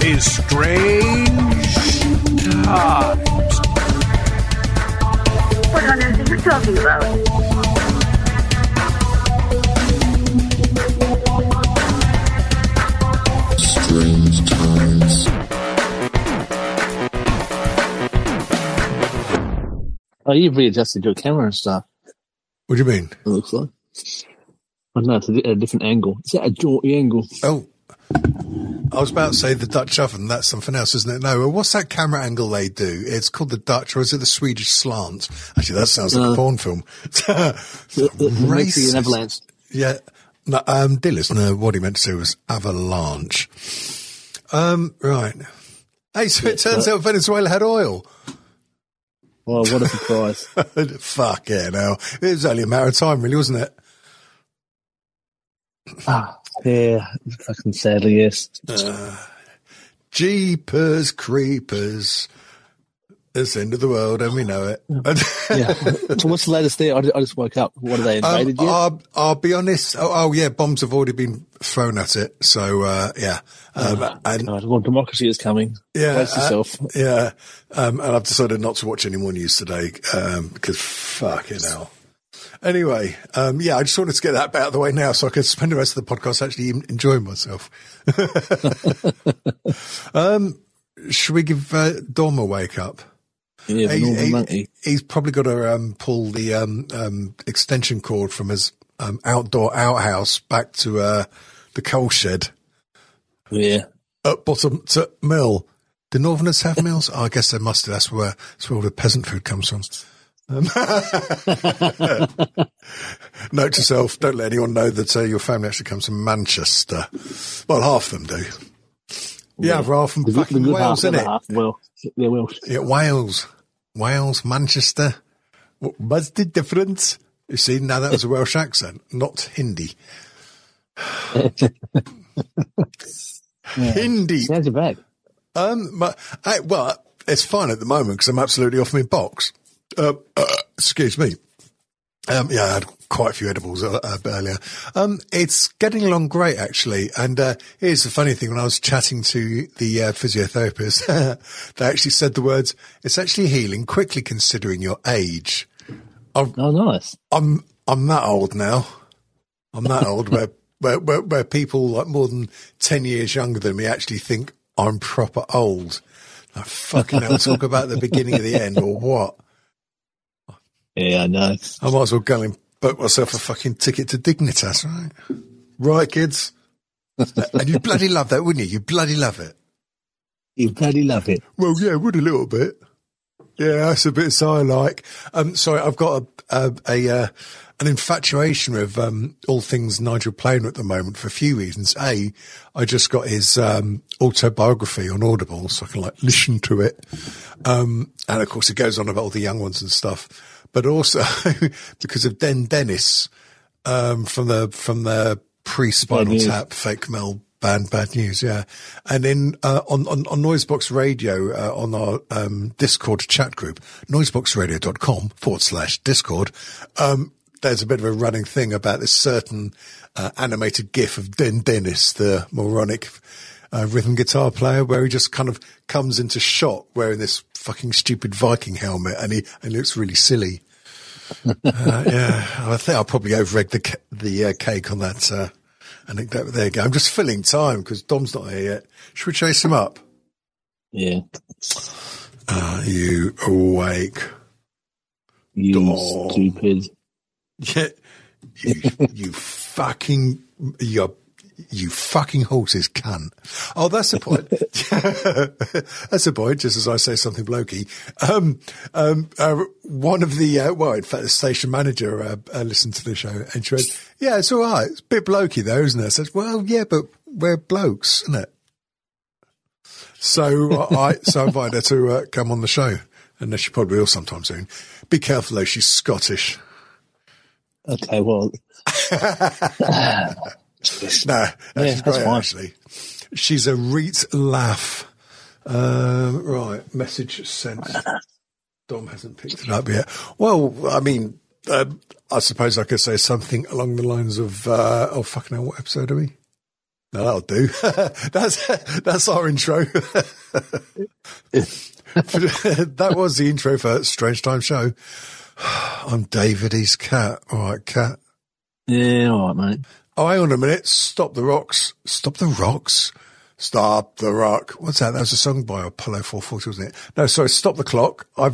is Strange Times. What on earth are you talking about? Strange Times. Oh, you've readjusted your camera and stuff. What do you mean? It looks like. I don't know, it's a different angle. Is that a jaunty angle? Oh, I was about to say the Dutch oven. That's something else, isn't it? No, what's that camera angle they do? It's called the Dutch, or is it the Swedish slant? Actually, that sounds like a porn film. The Mexican avalanche. Yeah. No, Dillis, no, what he meant to say was avalanche. Right. Hey, so it turns out Venezuela had oil. Well, what a surprise. Fuck yeah, now. It was only a matter of time, really, wasn't it? Yeah, fucking sadly, yes. Jeepers creepers. It's the end of the world and we know it. Yeah. So what's the latest there? I just woke up. What, are they invaded yet? I'll be honest. Oh, yeah, bombs have already been thrown at it. So, yeah. Well, democracy is coming. Yeah. Brace yourself. Yeah. And I've decided not to watch any more news today, because fucking hell. Anyway, yeah, I just wanted to get that out of the way now so I could spend the rest of the podcast actually enjoying myself. Should we give Dom a wake up? Yeah, the Northern Monkey. He's probably got to pull the extension cord from his outdoor outhouse back to the coal shed. Yeah. At bottom to mill. Do Northerners have mills? Oh, I guess they must. That's where all the peasant food comes from. Note to self, don't let anyone know that your family actually comes from Manchester. Well, half of them do. Yeah, half from fucking Wales, isn't it? Well, they're Welsh. Yeah, Wales, Manchester. What's the difference? You see, now that was a Welsh accent, not Hindi. Hindi. Sounds your bag. Well, it's fine at the moment because I'm absolutely off my box. Excuse me. Yeah, I had quite a few edibles earlier. It's getting along great, actually. And here's the funny thing. When I was chatting to the physiotherapist, they actually said the words, it's actually healing quickly considering your age. Oh, nice. I'm that old now. I'm that old where people like more than 10 years younger than me actually think I'm proper old. Like, fucking hell, talk about the beginning of the end or what? Yeah, I know. I might as well go and book myself a fucking ticket to Dignitas, right? Right, kids? And you bloody love that, wouldn't you? You bloody love it. You bloody love it. Well, yeah, would a little bit. Yeah, that's a bit so I like. Sorry, I've got an infatuation with all things Nigel Planer at the moment for a few reasons. A, I just got his autobiography on Audible, so I can like listen to it. And of course, it goes on about all the young ones and stuff. But also because of Den Dennis from the pre-Spinal Tap fake Mel band Bad News, yeah. And then on Noisebox Radio on our Discord chat group, noiseboxradio.com/Discord, there's a bit of a running thing about this certain animated GIF of Den Dennis, the moronic rhythm guitar player, where he just kind of comes into shot wearing this fucking stupid Viking helmet and he looks really silly. Yeah, I think I'll probably over-egg the cake on that anecdote. There you go. I'm just filling time because Dom's not here yet. Should we chase him up? Yeah. Are you awake? You Dom. stupid. Yeah, you fucking horses cunt. Oh, that's the point. That's the point, just as I say something blokey. One of the, in fact, the station manager listened to the show and she went, yeah, it's all right. It's a bit blokey though, isn't it? I said, well, yeah, but we're blokes, isn't it? So I invited her to come on the show, and she probably will sometime soon. Be careful though, she's Scottish. Okay, well. No, she's great, fine. actually. She's a reet laugh. Right, message sent. Dom hasn't picked it up yet. Well, I mean, I suppose I could say something along the lines of, oh, fucking hell, what episode are we? No, that'll do. That's our intro. That was the intro for Strange Time Show. I'm David, he's Cat. All right, Cat. Yeah, all right, mate. Oh, hang on a minute. Stop the Rocks. Stop the Rocks. Stop the Rock. What's that? That was a song by Apollo 440, wasn't it? No, sorry. Stop the clock. I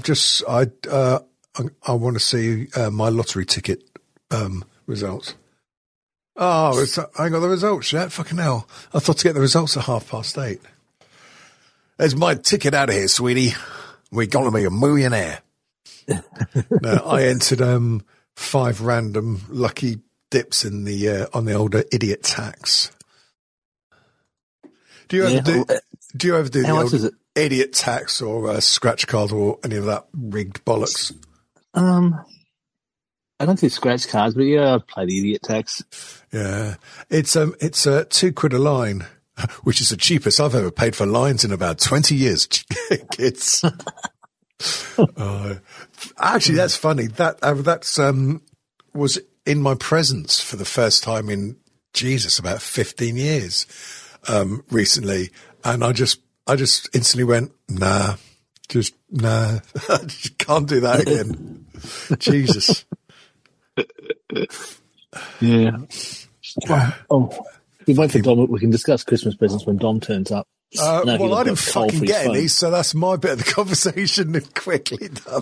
want to see my lottery ticket results. Oh, I ain't got the results yet. Fucking hell. I thought to get the results at 8:30. There's my ticket out of here, sweetie. We're going to be a millionaire. No, I entered 5 random lucky dips in the on the older idiot tax. Do you ever do the old idiot tax or scratch card or any of that rigged bollocks? I don't do scratch cards, but yeah, I play the idiot tax. Yeah, it's £2 a line, which is the cheapest I've ever paid for lines in about 20 years. Kids. Actually, that's funny. That's was in my presence for the first time in about 15 years recently, and I just instantly went, nah. I just can't do that again. Jesus. Yeah. Oh, we wait for Dom. We can discuss Christmas presents when Dom turns up. Well, I didn't fucking get any, so that's my bit of the conversation quickly done.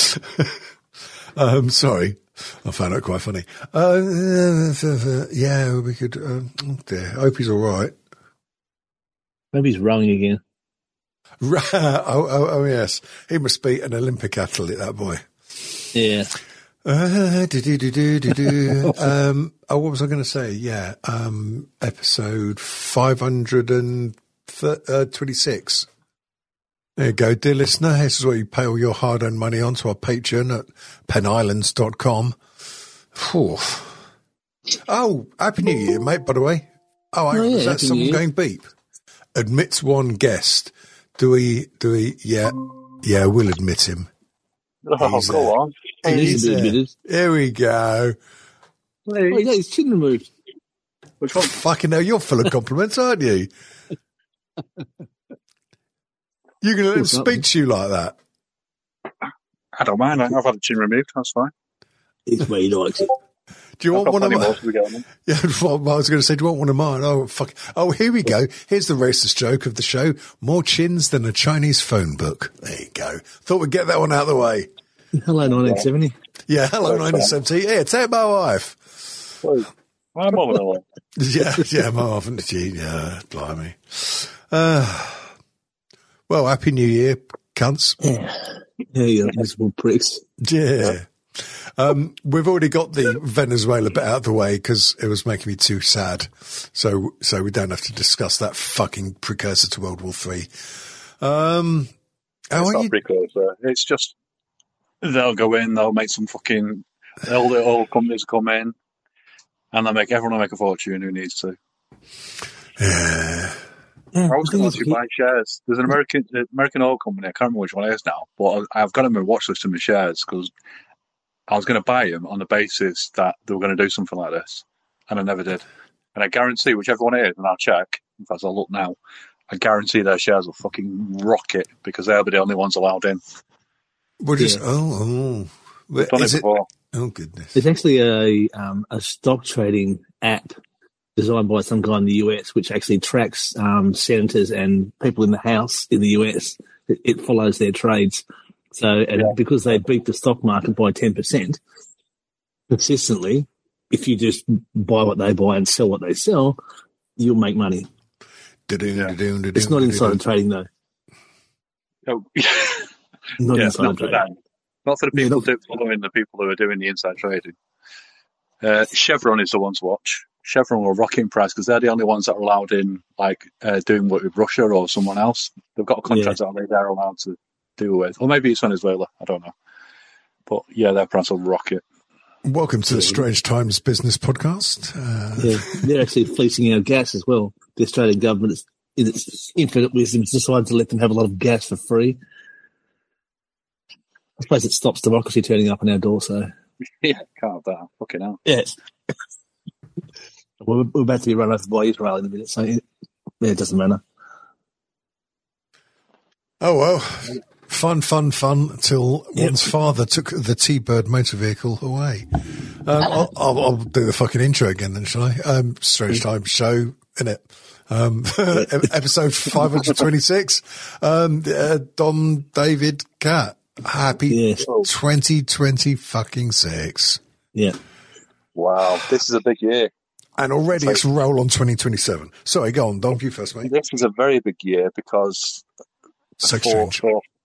Sorry. I found it quite funny. Yeah, we could. Oh dear. I hope he's all right. Maybe he's rowing again. Oh, yes. He must be an Olympic athlete, that boy. Yeah. What was I going to say? Yeah. Episode 526. There you go, dear listener. This is what you pay all your hard-earned money on to our Patreon at penislands.com. Oh, Happy New Year, mate, by the way. Is that someone going beep? Admits one guest. Do we? Yeah, we'll admit him. Oh, go on. Here we go. Oh, he got his chin removed. Which one? Fucking hell, you're full of compliments, aren't you? You're going to let him speak to you like that? I don't mind. I've had the chin removed. That's fine. It's where he likes it. Do you want one of mine? Yeah, I was going to say, do you want one of mine? Oh, fuck. Oh, here we go. Here's the racist joke of the show. More chins than a Chinese phone book. There you go. Thought we'd get that one out of the way. Hello, 1970. Yeah, hello, 1970. Yeah, take my wife. I'm over the way. Yeah, my wife. Yeah, blimey. Well, Happy New Year, cunts. Yeah, you miserable pricks. Yeah. We've already got the Venezuela bit out of the way because it was making me too sad. So we don't have to discuss that fucking precursor to World War III. It's not precursor. It's just they'll go in, they'll make some fucking all the oil companies come in, and everyone will make a fortune who needs to. Yeah. I was going to buy shares. There's an American oil company. I can't remember which one it is now, but I've got them in my watch list of my shares because I was going to buy them on the basis that they were going to do something like this, and I never did. And I guarantee whichever one it is, and I'll check. In fact, I'll look now. I guarantee their shares will fucking rocket because they'll be the only ones allowed in. We're just done it before. Oh goodness! There's actually a stock trading app designed by some guy in the US, which actually tracks senators and people in the House in the US. It follows their trades. So, because they beat the stock market by 10% consistently, if you just buy what they buy and sell what they sell, you'll make money. It's not insider trading, though. Oh, not insider trading. Not for the people following the people who are doing the inside trading. Chevron is the one to watch. Chevron will rock in price because they're the only ones that are allowed in, doing work with Russia or someone else. They've got a contract that they're allowed to deal with. Or maybe it's Venezuela. I don't know. But, their price will rocket. Welcome to the Strange Times Business Podcast. They're actually fleecing our gas as well. The Australian government, in its infinite wisdom, decided to let them have a lot of gas for free. I suppose it stops democracy turning up on our door, so... Yeah, can't have that. Fucking hell. Yes. We're about to be run over by Israel in a minute, so it doesn't matter. Oh, well. Fun until one's father took the T-Bird motor vehicle away. I'll do the fucking intro again then, shall I? Strange Time show, innit? Episode 526. Dom David Cat. Happy 2020 fucking 6. Yeah. Wow, this is a big year. And already it's roll on 2027. Sorry, go on, Dom, you first, mate. This is a very big year because Sex change.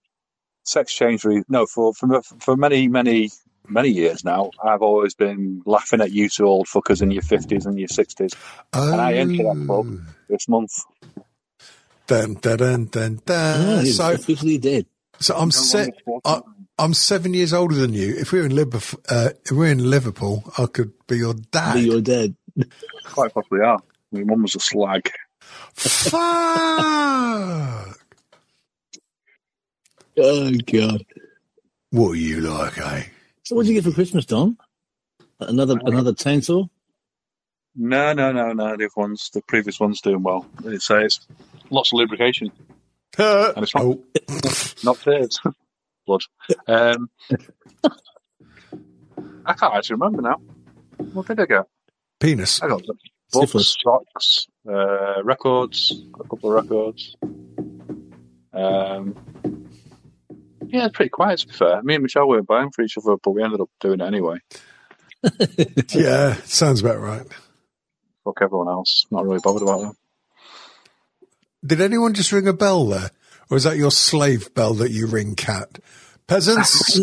For many years now, I've always been laughing at you two old fuckers in your 50s and your 60s. And I entered that club this month. Dun. So officially dead. So I'm 7 years older than you. If we're in Liverpool, I could be your dad. Be your dad. Quite possibly are. My mum was a slag. Fuck. Oh God. What are you like, eh? So what did you get for Christmas, Dom? Another chainsaw? No. The previous one's doing well. It says lots of lubrication. And it's not tears. Blood. I can't actually remember now. What did I get? Penis. I got books, socks, records, a couple of records. Yeah, it's pretty quiet, to be fair. Me and Michelle weren't buying for each other, but we ended up doing it anyway. Yeah, sounds about right. Fuck everyone else. Not really bothered about them. Did anyone just ring a bell there? Or is that your slave bell that you ring, Cat? Peasants?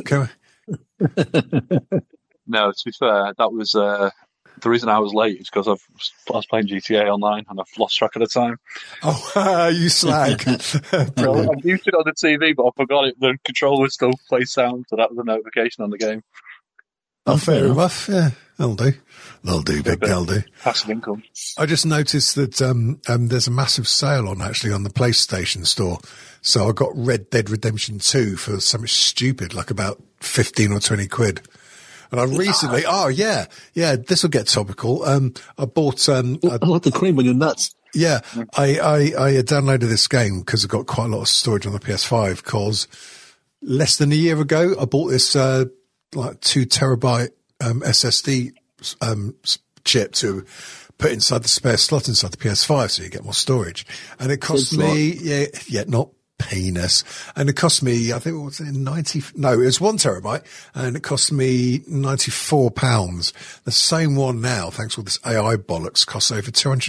No, to be fair, that was the reason I was late is because I was playing GTA Online and I've lost track of the time. Oh, you slag. Well, I muted it on the TV, but I forgot it. The controller still plays sound, so that was a notification on the game. Oh, fair enough. Yeah, that'll do. That'll do, big that'll do. Passive income. I just noticed that there's a massive sale on actually on the PlayStation Store. So I got Red Dead Redemption 2 for something stupid, like about 15 or 20 quid. And I recently, this will get topical. I bought, I like the cream on your nuts. Yeah, I downloaded this game because I've got quite a lot of storage on the PS5 because less than a year ago, I bought this, 2 terabyte, SSD, chip to put inside the spare slot inside the PS5 so you get more storage. And it cost me, not penis. And it cost me, I think it was it was 1 terabyte and it cost me £94. The same one now, thanks to all this AI bollocks, costs over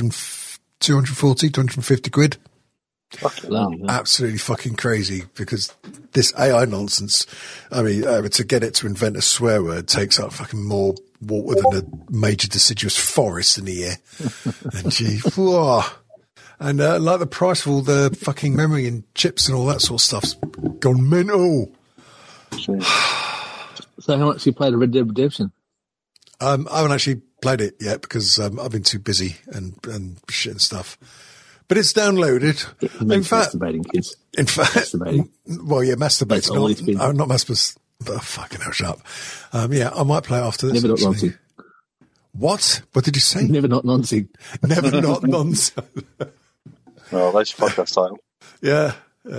250 quid. Absolutely fucking crazy because this AI nonsense, I mean, to get it to invent a swear word takes up fucking more water than a major deciduous forest in a year. And gee, whoa. And like the price of all the fucking memory and chips and all that sort of stuff's gone mental. So how much you played of Red Dead Redemption? I haven't actually played it yet because I've been too busy and shit and stuff. But it's downloaded. In fact, masturbating. Well, yeah, masturbating. Not masturbating. But fucking hell, shut up. I might play it after this. Never not nonsense. What? What did you say? Never not nonsense. Never not nonsense. Well, that's your podcast title. Yeah.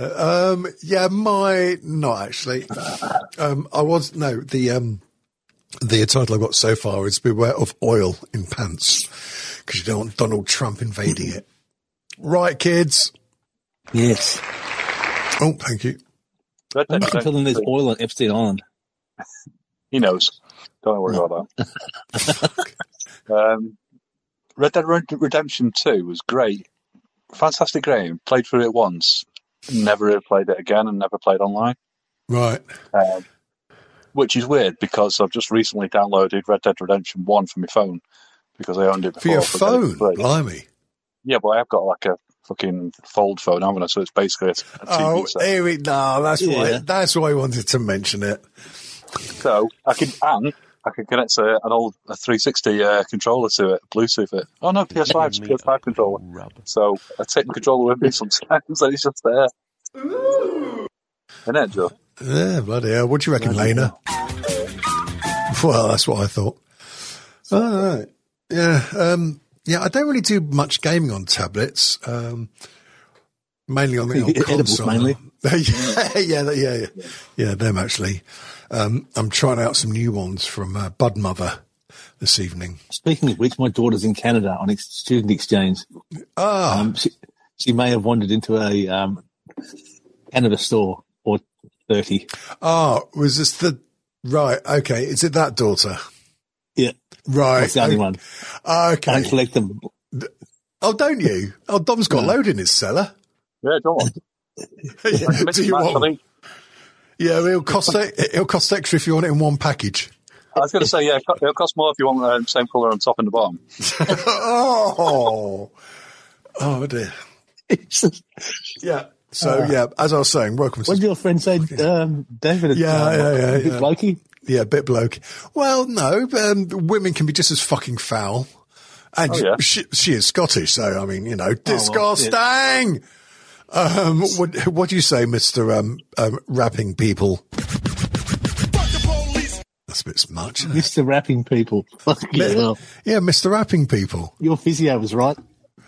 Might not actually. The title I've got so far is Beware of Oil in Pants because you don't want Donald Trump invading it. Right, kids? Yes. Oh, thank you. I'm just telling there's oil on Epstein Island. He knows. Don't worry about that. Red Dead Redemption 2 was great. Fantastic game. Played through it once. Never played it again and never played online. Right. Which is weird because I've just recently downloaded Red Dead Redemption 1 for my phone because I owned it before. For your phone? Blimey. Yeah, but I've got like a fucking fold phone, haven't I? So it's basically a TV set. Here we go. That's why I wanted to mention it. So I can connect an old 360 controller to it, Bluetooth it. Oh no, PS5's PS5 controller. So I take the controller with me sometimes, and it's just there. Isn't it, Joe? Yeah, bloody hell. What do you reckon, Lena? Well, that's what I thought. All right. Yeah. Yeah, I don't really do much gaming on tablets. Mainly on the old console. Mainly. Yeah, them actually. I'm trying out some new ones from Bud Mother this evening. Speaking of which, my daughter's in Canada on student exchange. She may have wandered into a cannabis store or 30. Oh, was this the right? Okay, is it that daughter? Yeah, right. That's the only one. Okay, I don't collect them. Oh, don't you? Oh, Dom's got a load in his cellar. Yeah, go on. Do you want? Yeah, it'll cost extra if you want it in one package. I was going to say, yeah, it'll cost more if you want the same colour on top and the bottom. Oh dear. Yeah. So as I was saying, welcome. What did your friend say, David? Yeah. A bit blokey? Yeah, a bit blokey. Well, no, women can be just as fucking foul. And she is Scottish, so I mean, disgusting. What do you say, Mr. Rapping People? That's a bit much. Mr. Rapping People. Yeah, Mr. Rapping People. Your physio was right.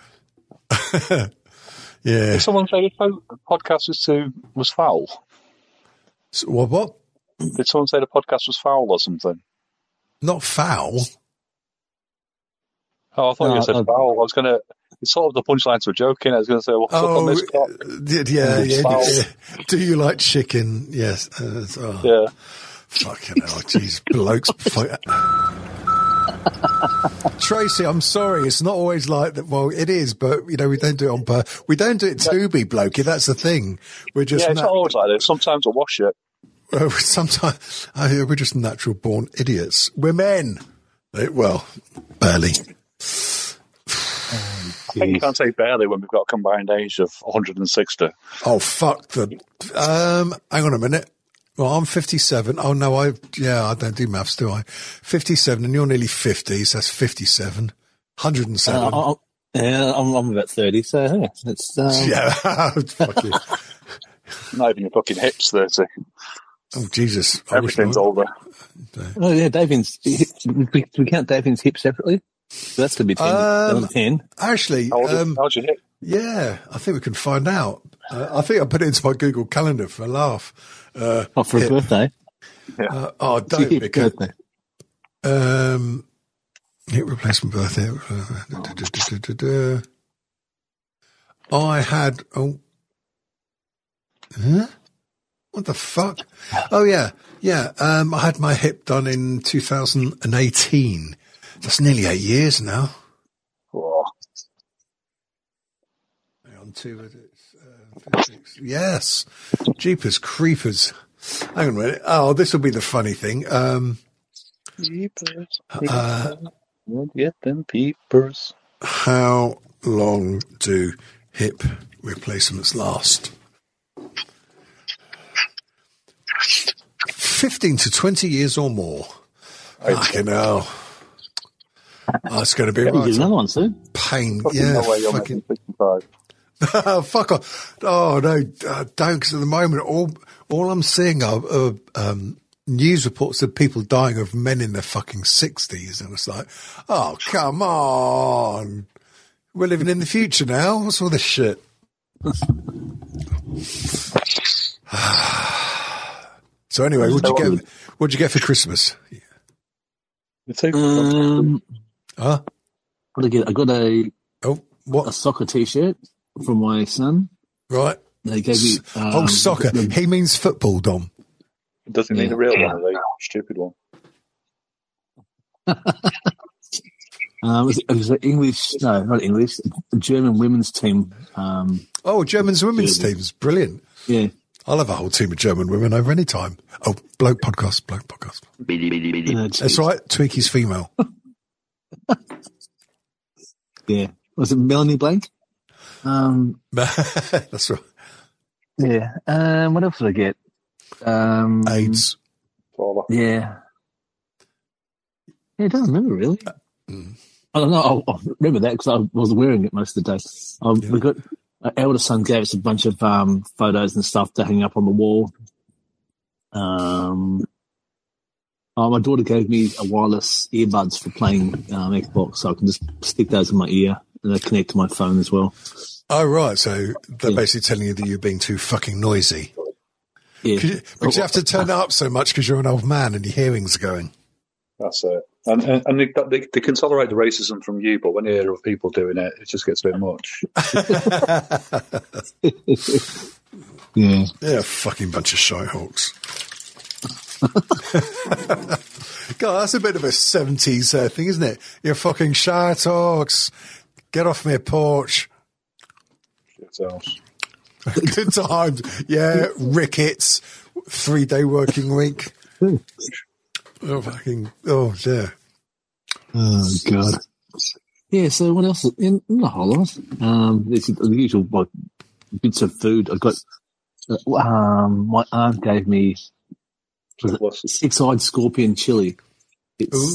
Yeah. Did someone say the podcast was foul? So, what? Did someone say the podcast was foul or something? Not foul. Oh, I thought you said foul. I was going to... It's sort of the punchline to a joke, I was going to say, what's up on this clock? Yeah. Do you like chicken? Yes. Yeah. Fucking hell, jeez, blokes. Tracy, I'm sorry, it's not always like that. Well, it is, but we don't do it on purpose. We don't do it to be blokey. That's the thing. We're just it's not always like this. Sometimes I wash it. Sometimes we're just natural born idiots. We're men. Well, barely. I think you can't say barely when we've got a combined age of 160. Oh, fuck hang on a minute. Well, I'm 57. Oh, no, I don't do maths, do I? 57, and you're nearly 50, so that's 57. 107. I'm about 30, so yeah, it's... Yeah, fuck you. Not even your fucking hips, 30. Oh, Jesus. Everything's older. Oh, yeah, we count Davin's hips separately? So that's going to be 10. Actually, how's your hip? Yeah, I think we can find out. I think I put it into my Google Calendar for a laugh. For a birthday? Yeah. Don't pick it. Hip replacement birthday. I had... What the fuck? Oh, yeah. Yeah, I had my hip done in 2018. That's nearly 8 years now. Oh. Hang on, 2 physics. Yes. Jeepers creepers. Hang on a minute. Oh, this will be the funny thing. Jeepers. Get them peepers. How long do hip replacements last? 15 to 20 years or more. Fucking hell. Oh, it's going to be right. Another one soon. Pain. Fucking Yeah. No way you're making 65. Fuck off. Oh, no, don't, because at the moment, all I'm seeing are news reports of people dying of men in their fucking 60s. And it's like, oh, come on. We're living in the future now. What's all this shit? So anyway, what'd you get for Christmas? What did I get? I got a soccer T-shirt from my son. Right. They gave me soccer. He means football, Dom. Does he mean a real one or a stupid one? It was an English, no, not English, a German women's team. German's women's team's brilliant. Yeah. I'll have a whole team of German women over any time. Oh, bloke podcast. That's right, Tweaky's female. Yeah. Was it Melanie Blank? That's right. Yeah. What else did I get? AIDS. Yeah. Yeah, I don't remember really. I don't know. I remember that because I was wearing it most of the day. We got our eldest son gave us a bunch of photos and stuff to hang up on the wall. My daughter gave me a wireless earbuds for playing Xbox, so I can just stick those in my ear and they connect to my phone as well. Oh, right. So they're basically telling you that you're being too fucking noisy. Yeah. But you have to turn it up so much because you're an old man and your hearing's going. That's it. And they can tolerate the racism from you, but when you hear of people doing it, it just gets a bit much. Yeah. Yeah, fucking bunch of shitehawks. God, that's a bit of a 70s thing, isn't it? You fucking shitehawks. Get off my porch. Good times. Yeah, rickets. 3-day working week. Oh, dear. Oh, God. Yeah, so what else? Not a whole lot. There's the usual bits of food. I got, my aunt gave me six-eyed scorpion chili. It's,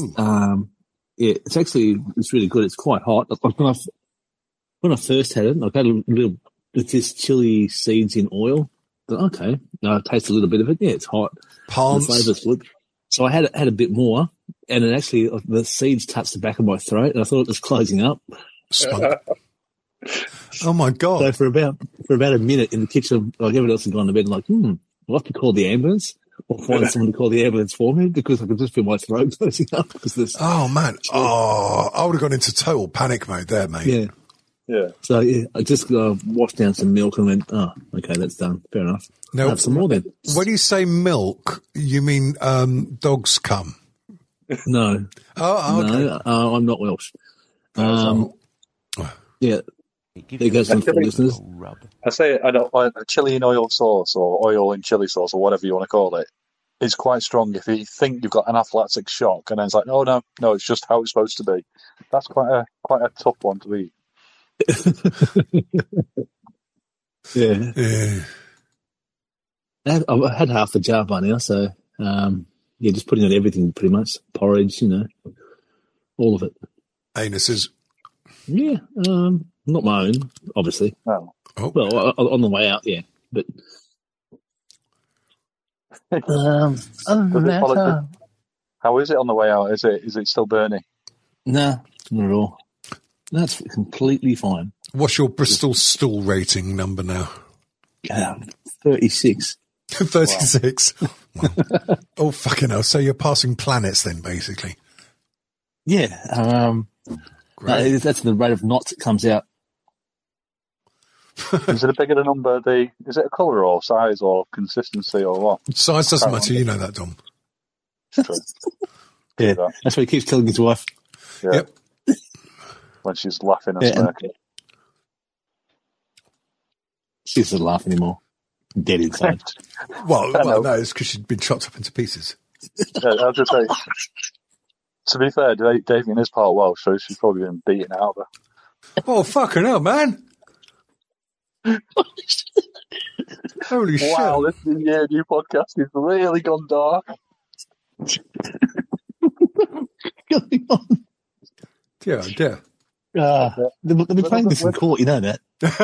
it's really good. It's quite hot. When I first had it, I got a little, with this chili seeds in oil. But okay, I taste a little bit of it. Yeah, it's hot. Palms. The flavor's good. So I had a bit more, and it actually, the seeds touched the back of my throat, and I thought it was closing up. Spunk. Oh my God. So for about a minute in the kitchen, like everyone else had gone to bed, I'm like, I'll have to call the ambulance or find someone to call the ambulance for me because I could just feel my throat closing up. Oh, man. Oh, I would have gone into total panic mode there, mate. Yeah. Yeah. So I just washed down some milk and went, oh, okay, that's done. Fair enough. Now, I'll have some more then. When you say milk, you mean dog's cum? No. Oh, okay. No, I'm not Welsh. Yeah. There goes some for listeners. I say a chili in oil sauce or oil in chili sauce or whatever you want to call it is quite strong if you think you've got anaphylactic shock and then it's like, no, it's just how it's supposed to be. That's quite a tough one to eat. Yeah. I've had half a jar by now, so just putting on everything pretty much. Porridge, all of it. Anuses. Yeah, not my own, obviously. No. Oh. Well, on the way out, yeah. But other than that, how is it on the way out? Is it still burning? No, not at all. That's completely fine. What's your Bristol stool rating number now? 36. 36. Wow. Oh, fucking hell. So you're passing planets then, basically. Yeah. That's the rate of knots it comes out. Is it a bigger number? Is it a colour or size or consistency or what? Size doesn't matter. You know that, Dom. True. Yeah. That's what he keeps telling his wife. Yeah. Yep. When she's laughing and smirking. She doesn't laugh anymore. Dead inside. Well, no, it's because she'd been chopped up into pieces. Yeah, I was just saying. To be fair, Damien is part Welsh, so she's probably been beaten out of her. Oh, fucking hell, man. Holy shit. Wow, this new podcast has really gone dark. Going on? Yeah. They'll be playing this in court, you know that.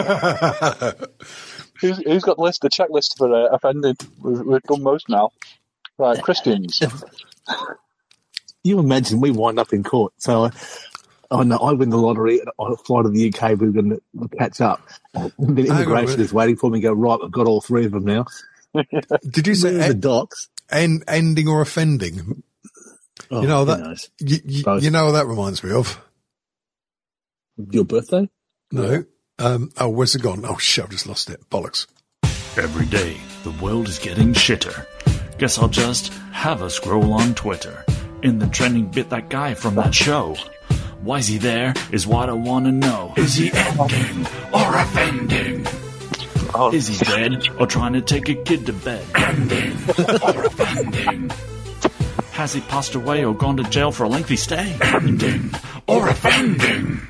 Who's got the checklist for offending? We've done most now. Right, Christians. You imagine we wind up in court. So, I win the lottery and I fly to the UK, we're going to catch up. And then immigration is waiting for me and go, right, I've got all three of them now. Did you say the docs? Ending or offending? Oh, you know that. You know what that reminds me of? Your birthday? No. Where's it gone? Oh shit! I've just lost it. Bollocks. Every day, the world is getting shitter. Guess I'll just have a scroll on Twitter. In the trending bit, that guy from that show. Why's he there is what I want to know. Is he ending or offending? Is he dead or trying to take a kid to bed? Ending or offending? Has he passed away or gone to jail for a lengthy stay? Ending or offending?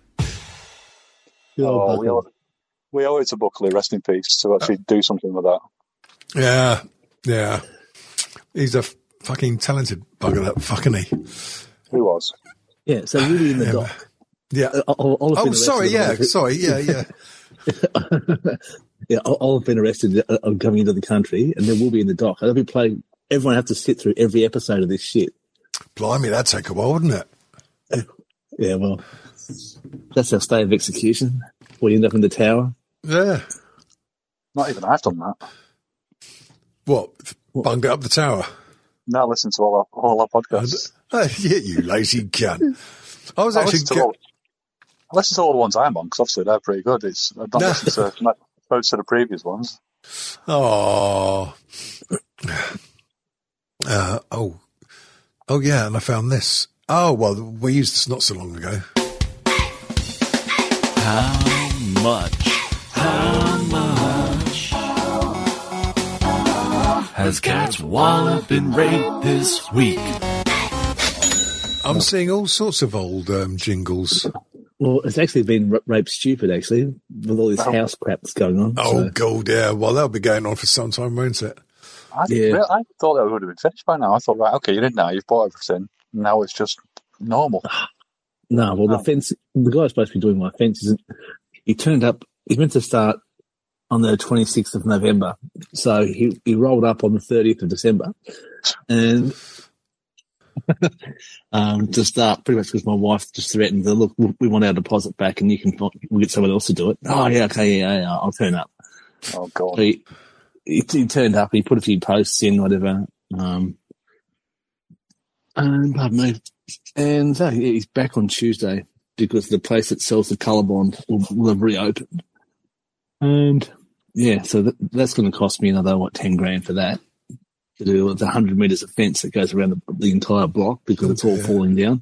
Oh, we owe it to Buckley, rest in peace, to actually do something with that. Yeah. He's a fucking talented bugger, that fucking he. Who was? Yeah, so really in the dock. Yeah. Sorry. Yeah, I'll have been arrested of coming into the country, and there will be in the dock. They'll be playing everyone have to sit through every episode of this shit. Blimey, that'd take a while, wouldn't it? Yeah, well, that's our state of execution. We end up in the tower. Yeah. Not even I've done that. What? Bunged it up the tower? No, listen to all our podcasts. Yeah, you lazy cunt. I listen to all the ones I'm on, because obviously they're pretty good. I've not listened to most of the previous ones. Oh. Oh, yeah, and I found this. Oh, well, we used this not so long ago. How much has Cat's wallet been raped this week? I'm seeing all sorts of old jingles. Well, it's actually been Rape Stupid, actually, with all this house crap that's going on. Oh, so. God, yeah. Well, that'll be going on for some time, won't it? I thought that would have been finished by now. I thought, right, okay, you're in now, you've bought everything. Now it's just normal. No, well, the fence, the guy who's supposed to be doing my fence, he turned up, he's meant to start on the 26th of November. So he rolled up on the 30th of December. And to start, pretty much because my wife just threatened, look, we want our deposit back and we'll get someone else to do it. Oh, yeah, okay, yeah, I'll turn up. Oh, God. So he turned up, he put a few posts in, whatever. And pardon me. And so he's back on Tuesday because the place that sells the colour bond will have reopened. And yeah, so that's going to cost me another, $10,000 for that. To do the 100 metres of fence that goes around the entire block because it's all falling down.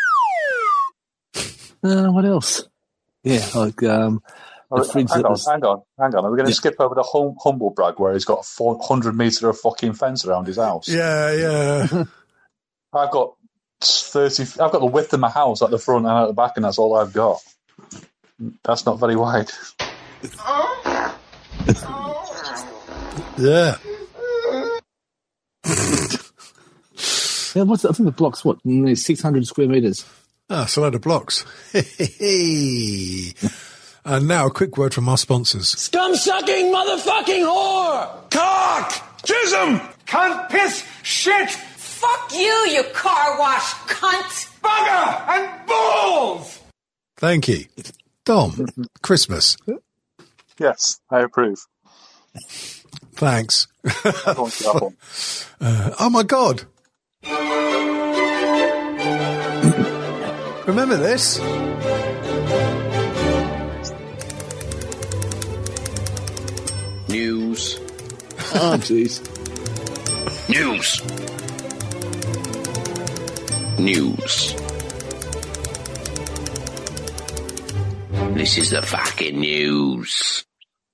What else? Yeah, like hang on. Are we going to skip over the humble brag where he's got 400 metre of fucking fence around his house? Yeah. I've got the width of my house at the front and at the back, and that's all I've got. That's not very wide. Yeah. Yeah, I think the block's 600 square metres. It's a load of blocks. And now a quick word from our sponsors. Scum-sucking motherfucking whore! Cock! Jism! Cunt, piss, shit! Fuck you car wash cunt! Bugger and balls! Thank you. Dom, Christmas. Yes, I approve. Thanks. I don't see that one. Oh, my God. Remember this? News. Oh, jeez. News. This is the fucking news.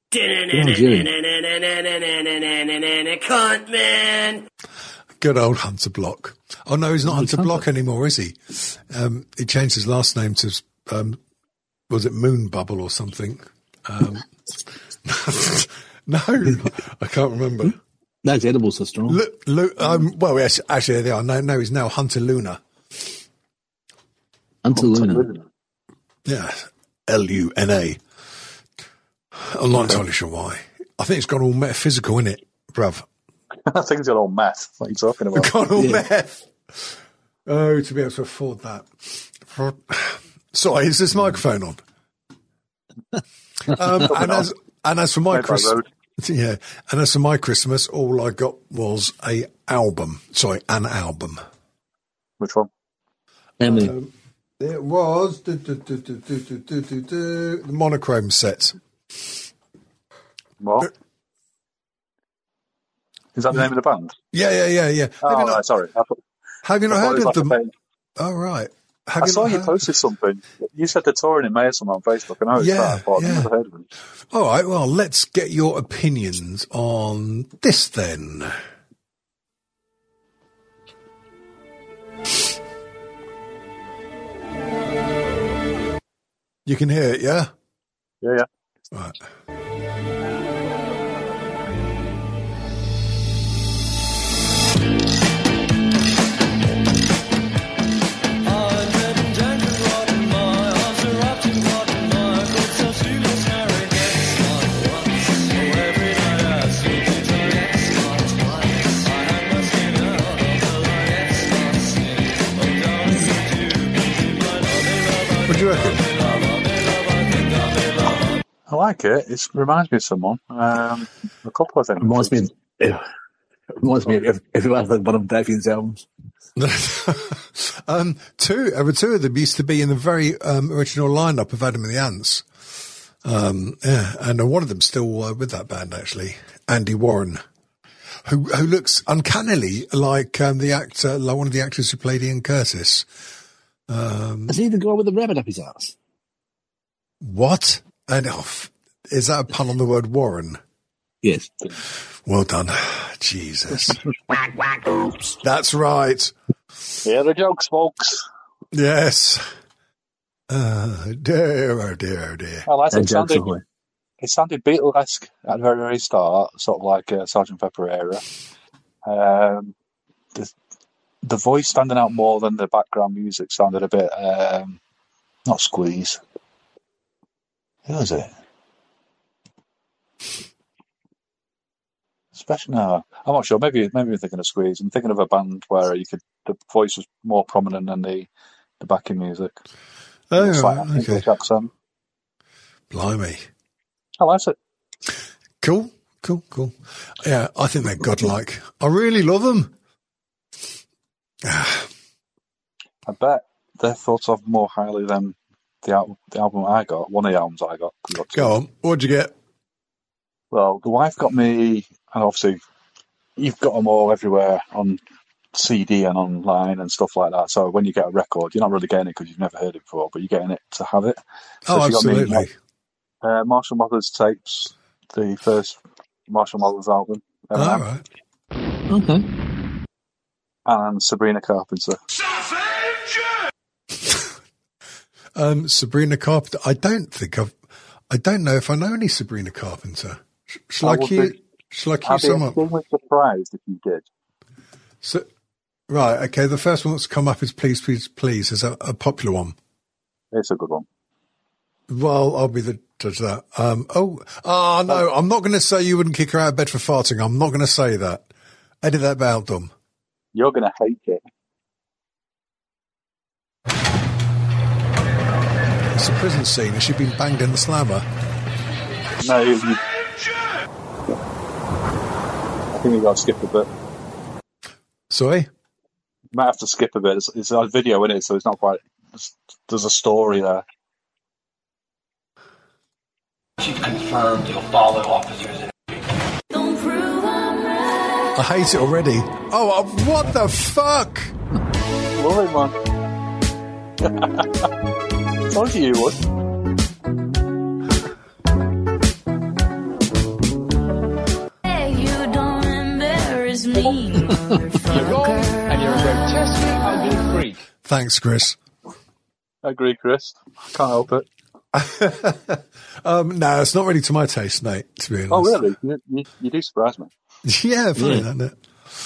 Cunt, man. Good old Hunter Block. Oh, no, he's not Hunter Block anymore, is he? He changed his last name to, was it Moon Bubble or something? No, I can't remember. Those edibles are strong. Well, yes, actually, they are. No, he's now Hunter Luna. Hunter Luna. Yeah, Luna. I'm not entirely sure why. I think it's gone all metaphysical, innit, bruv? I think it's got all meth. What are you talking about? Gone all meth. Oh, to be able to afford that. Sorry, is this microphone on? And as for my Christmas, and as for my Christmas, all I got was an album. Which one? Emily. It was the monochrome set. What? Is that the name of the band? Yeah. Oh, sorry. Have you not heard of them? Oh, right. I saw you posted something. You said they're touring in May or something on Facebook. I know it's that, but I've never heard of them. All right, well, let's get your opinions on this then. You can hear it, yeah? Yeah. Right. you reckon? I like it. It reminds me of someone. A couple of things. Reminds me if it was like one of Davian's albums. Two of them used to be in the very original lineup of Adam and the Ants. And one of them still with that band, actually, Andy Warren, who looks uncannily like the actor, like one of the actors who played Ian Curtis. Is he the guy with the rabbit up his ass? What? And is that a pun on the word Warren? Yes. Well done. Jesus. That's right. Yeah, the jokes, folks. Yes. Dear, oh dear, oh dear. I like it. It sounded Beatlesque at the very, very start, sort of like Sgt. Pepper era. The voice standing out more than the background music sounded a bit, not Squeeze. Who was it? Especially now, I'm not sure. Maybe I'm thinking of Squeeze. I'm thinking of a band where the voice was more prominent than the backing music. Oh, like okay. English accent. Blimey. I like it. Cool. Yeah, I think they're godlike. I really love them. I bet they're thought of more highly than the album I got. One of the albums I got. Go on. What'd you get? Well, the wife got me, and obviously you've got them all everywhere on CD and online and stuff like that. So when you get a record, you're not really getting it because you've never heard it before, but you're getting it to have it. So absolutely. Got me, Marshall Mathers tapes, the first Marshall Mathers album. All right. Okay. And Sabrina Carpenter. Sabrina Carpenter. I don't know if I know any Sabrina Carpenter. Shall I cue some up? I'd be extremely surprised if you did. So, right, okay. The first one that's come up is Please, Please, Please. Is a popular one. It's a good one. Well, I'll be the judge of that. No, I'm not going to say you wouldn't kick her out of bed for farting. I'm not going to say that. Edit that out, Dom. You're going to hate it. It's a prison scene. Has she been banged in the slammer? No, I think you've got to skip a bit. Sorry? You might have to skip a bit. It's a video, isn't it? So it's not quite... There's a story there. She confirmed he'll follow officers. I hate it already. Oh, what the fuck? Love it, man. Told you would. You don't embarrass me, motherfucker. And you're a grotesquely ugly freak. Thanks, Chris. I agree, Chris. Can't help it. No, it's not really to my taste, mate, to be honest. Oh, really? You do surprise me. Yeah, funny, isn't it?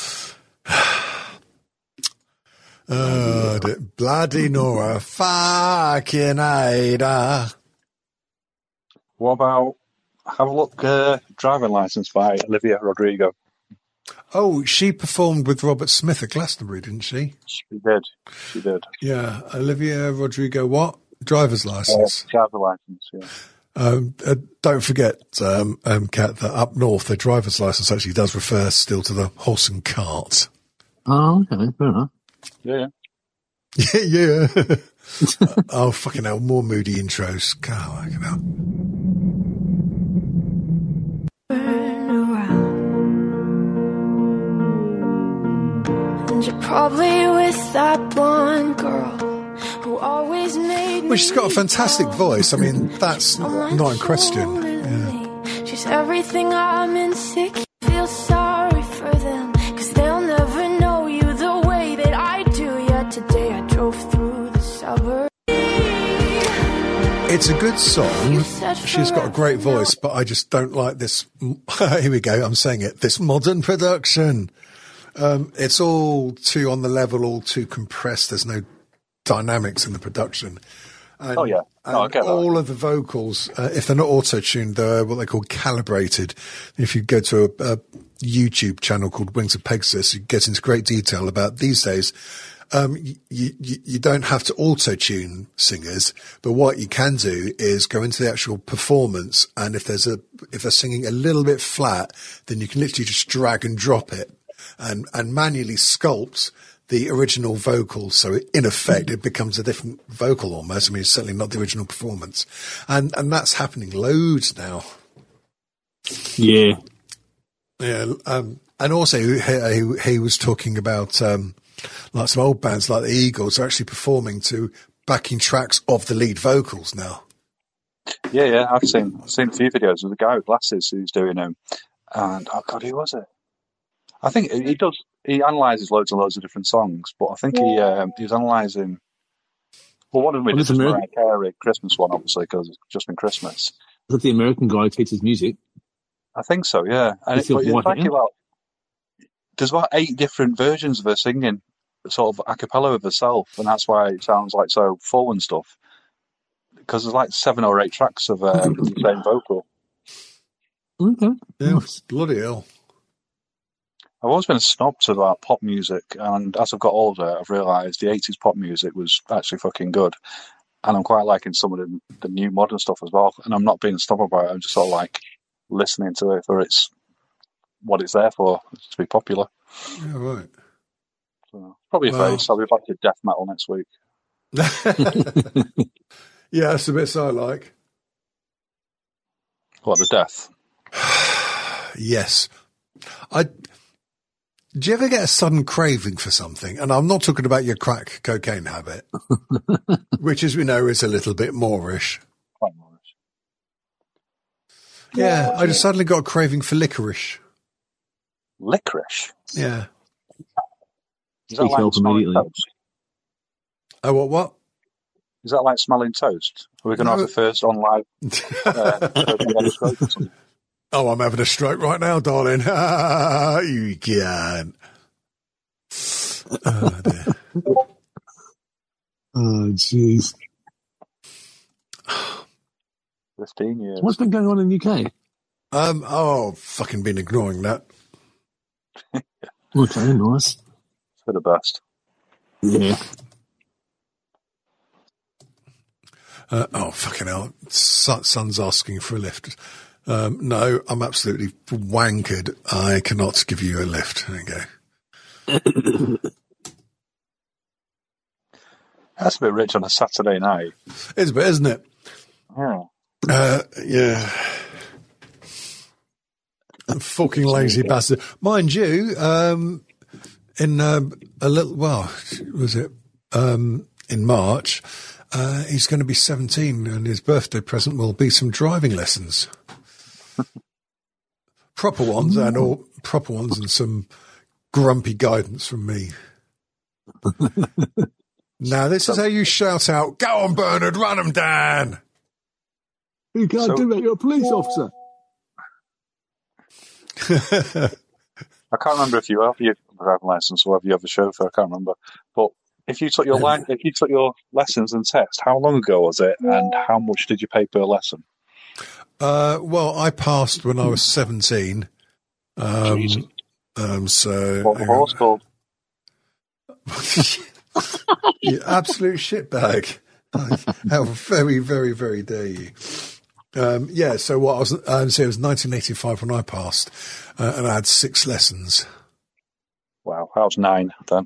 Bloody Nora, fucking Ada. What about have a look? Driving License by Olivia Rodrigo. Oh, she performed with Robert Smith at Glastonbury, didn't she? She did. Yeah, Olivia Rodrigo. What? Driver's license. Driver's license. Yeah. Don't forget, Kat, that up north, their driver's license actually does refer still to the horse and cart. Oh, okay, fair enough. Yeah. Yeah. Oh, fucking hell, more moody intros. God, I can help. And you're probably with that blonde girl who always made me. Well, she's got a fantastic voice. I mean, that's not in question. Yeah. She's everything I'm insecure. Feel sorry for them, cause they'll never know you the way that I do. Yet today I drove through the suburbs. It's a good song. She's got a great voice, but I just don't like this. Here we go. I'm saying it. This modern production. It's all too on the level, all too compressed. There's no dynamics in the production. And, I get that. All of the vocals, if they're not auto-tuned, they're what they call calibrated. If you go to a YouTube channel called Wings of Pegasus, you get into great detail about these days. you don't have to auto-tune singers, but what you can do is go into the actual performance, and if they're singing a little bit flat, then you can literally just drag and drop it and manually sculpt the original vocal. So in effect, it becomes a different vocal almost. I mean, it's certainly not the original performance. And that's happening loads now. Yeah. Yeah. And also he was talking about, like some old bands like the Eagles are actually performing to backing tracks of the lead vocals now. Yeah. I've seen a few videos of the guy with glasses who's doing them. And, oh God, who was it? I think he analyses loads and loads of different songs, but I think he was analysing, well, one of them is the Mariah Carey Christmas one, obviously, because it's just been Christmas. Is that the American guy who teaches music? I think so, yeah. And it's there's about 8 different versions of her singing, sort of a cappella of herself, and that's why it sounds like so full and stuff. Because there's like 7 or 8 tracks of the same vocal. Okay. Yeah, bloody hell. I've always been a snob to about pop music, and as I've got older, I've realised the 80s pop music was actually fucking good. And I'm quite liking some of the new modern stuff as well. And I'm not being a snob about it, I'm just sort of like listening to it for what it's there for, to be popular. Yeah, right. So, probably a phase. I'll be back to death metal next week. Yeah, that's the bits I like. What, the death? Yes. Do you ever get a sudden craving for something? And I'm not talking about your crack cocaine habit, which, as we know, is a little bit moreish. Quite moreish. Yeah, I just suddenly got a craving for licorice. Licorice? Yeah. Is that like smelling toast? Oh, what? Is that like smelling toast? Are we going to have the first on live? Oh, I'm having a stroke right now, darling. You can. Oh, dear. Oh, jeez. 15 years. What's been going on in the UK? Fucking been ignoring that. Okay, nice. For the best. Yeah. Fucking hell. Son's asking for a lift. No, I'm absolutely wankered. I cannot give you a lift. There you go. That's a bit rich on a Saturday night. It's a bit, isn't it? Yeah. Yeah. Fucking lazy bastard. Mind you, in a little, was it in March, he's going to be 17 and his birthday present will be some driving lessons. Proper ones and some grumpy guidance from me. Now, this is how you shout out, "Go on, Bernard, run him down." You can't do that, you're a police officer. I can't remember if you have your driving license or whether you have a chauffeur, I can't remember. But if you took your lessons and test, how long ago was it and how much did you pay per lesson? Well, I passed when I was 17. So what the horse called? You absolute shitbag. How very, very, very dare you. So what I was, it was 1985 when I passed, and I had 6 lessons. Wow, I was 9 then.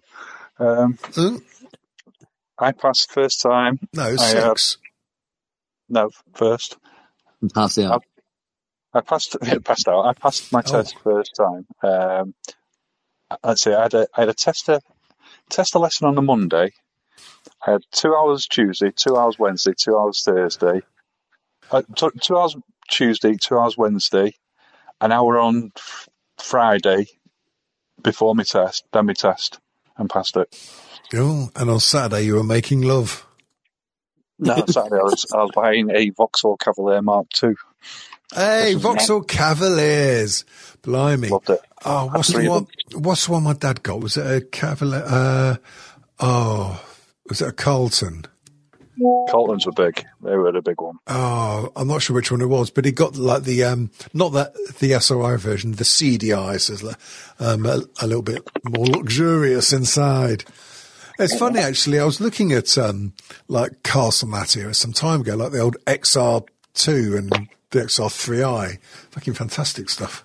I passed first time. No, 6. First. Passed out. I passed out. I passed my test first time. Let's see, I had a tester lesson on a Monday. I had 2 hours Tuesday, 2 hours Wednesday, 2 hours Thursday. 2 hours Tuesday, 2 hours Wednesday, an hour on Friday before my test, then my test, and passed it. Oh, and on Saturday you were making love. No, Saturday I was buying a Vauxhall Cavalier Mark II. Hey, Vauxhall Cavaliers. Blimey. Loved it. Oh, what's the one my dad got? Was it a Cavalier? Was it a Carlton? Carltons were big. They were the big one. Oh, I'm not sure which one it was, but he got like the, not the SOI version, the CDI, so it's a little bit more luxurious inside. It's funny, actually. I was looking at like Castle Mattia some time ago, like the old XR2 and the XR3i. Fucking fantastic stuff.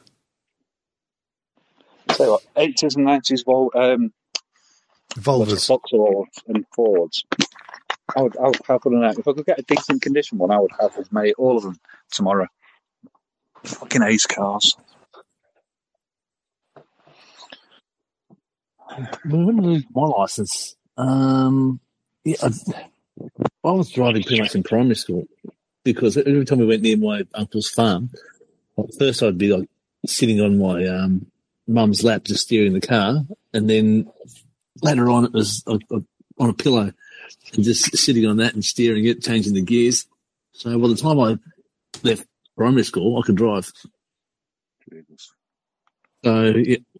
So, 80s and 90s Volvos. Vauxhalls and Fords. I would have one. If I could get a decent condition one, I would have them, mate. All of them tomorrow. Fucking ace cars. When I lose my license, I was driving pretty much in primary school because every time we went near my uncle's farm, first I'd be like sitting on my mum's lap just steering the car, and then later on it was on a pillow and just sitting on that and steering it, changing the gears. So by the time I left primary school, I could drive. Jesus. So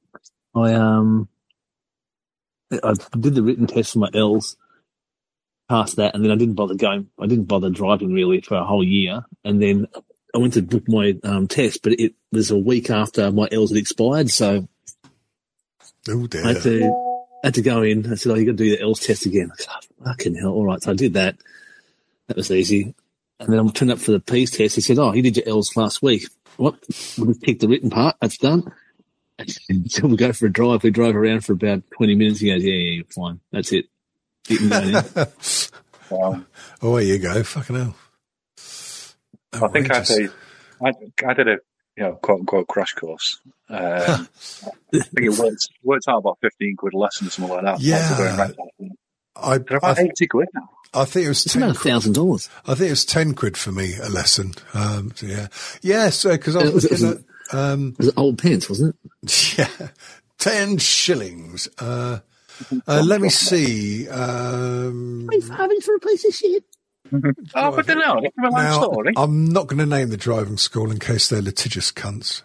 I did the written test for my L's, passed that, and then I didn't bother driving really for a whole year. And then I went to book my test, but it was a week after my L's had expired, so Oh dear. I had to go in. I said, you got to do the L's test again. I said, fucking hell, all right. So I did that. That was easy. And then I turned up for the P's test. He said, you did your L's last week. What? We picked the written part. That's done. So we go for a drive. We drove around for about 20 minutes. He goes, yeah, you're fine. That's it. You can go now. Wow. Oh, there you go. Fucking hell. I think I did a quote unquote crash course. I think it worked out about 15 quid a lesson or something like that. Yeah. They're about 80 quid now. I think it was $1,000. I think it was 10 quid for me a lesson. So yeah. Yeah, so because I was looking at was it old pence, wasn't it? Yeah. 10 shillings. Let me see. $5 for a piece of shit. Oh, but no, it's a long story. I'm not going to name the driving school in case they're litigious cunts.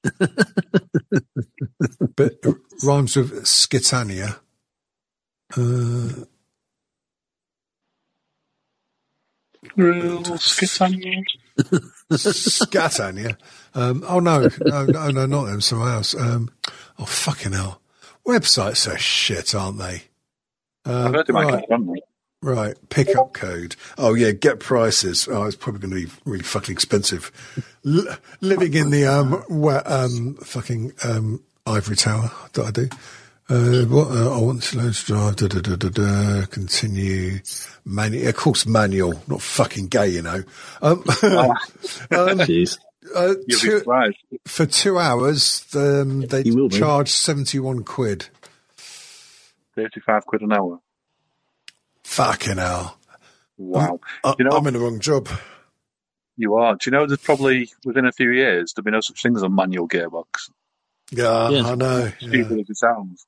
But it rhymes with Skitania. Skitania. Scatania. Oh no, not them. Someone else. Oh fucking hell! Websites are shit, aren't they? I've heard them right. Right, pickup code. Oh yeah, get prices. Oh, it's probably going to be really fucking expensive. Living in the fucking ivory tower that I do. What I want to drive. Continue. Manual. Of course, manual. Not fucking gay, you know. Jeez. You'll be surprised. For 2 hours, they charge 71 quid. 35 quid an hour. Fucking hell. Wow. I'm in the wrong job. You are. Do you know there's probably, within a few years, there'll be no such thing as a manual gearbox? Yeah, I know. Stupid as it sounds.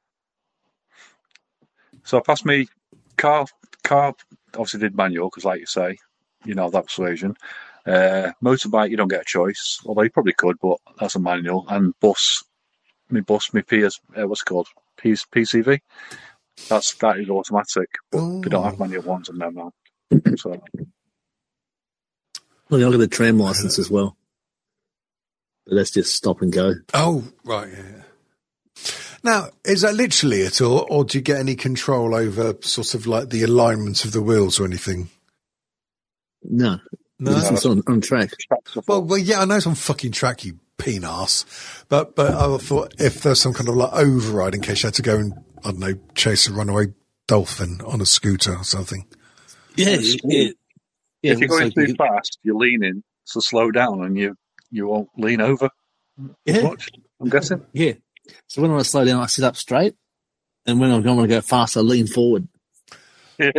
So I passed me car obviously did manual, because like you say, that persuasion. Motorbike, you don't get a choice, although you probably could, but that's a manual. And bus, my PS, what's it called? PCV? That is automatic, but they don't have manual ones in them now. So. Well, I've got the tram license as well. But that's just stop and go. Oh, right, yeah. Now, is that literally it, or do you get any control over sort of like the alignment of the wheels or anything? No. It's on track. Well, yeah, I know it's on fucking track, you peen-ass. But I thought if there's some kind of like override in case you had to go and, I don't know, chase a runaway dolphin on a scooter or something. Yeah. If you're going too fast, you're leaning, so slow down and you won't lean over as much, I'm guessing. Yeah. So when I slow down, I sit up straight, and when I'm going to go fast, I lean forward. Oh,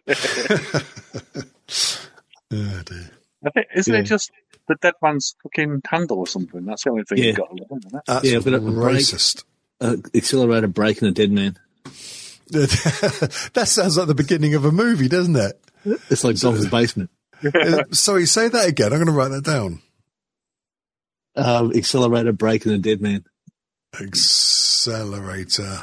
dear. I think, isn't it just the dead man's fucking handle or something? That's the only thing you've got to learn, isn't it? That's I've got a racist. Accelerator, brake, and a dead man. That sounds like the beginning of a movie, doesn't it? It's like Dom's Basement. Sorry, say that again. I'm going to write that down. Accelerator, brake, and a dead man. Accelerator,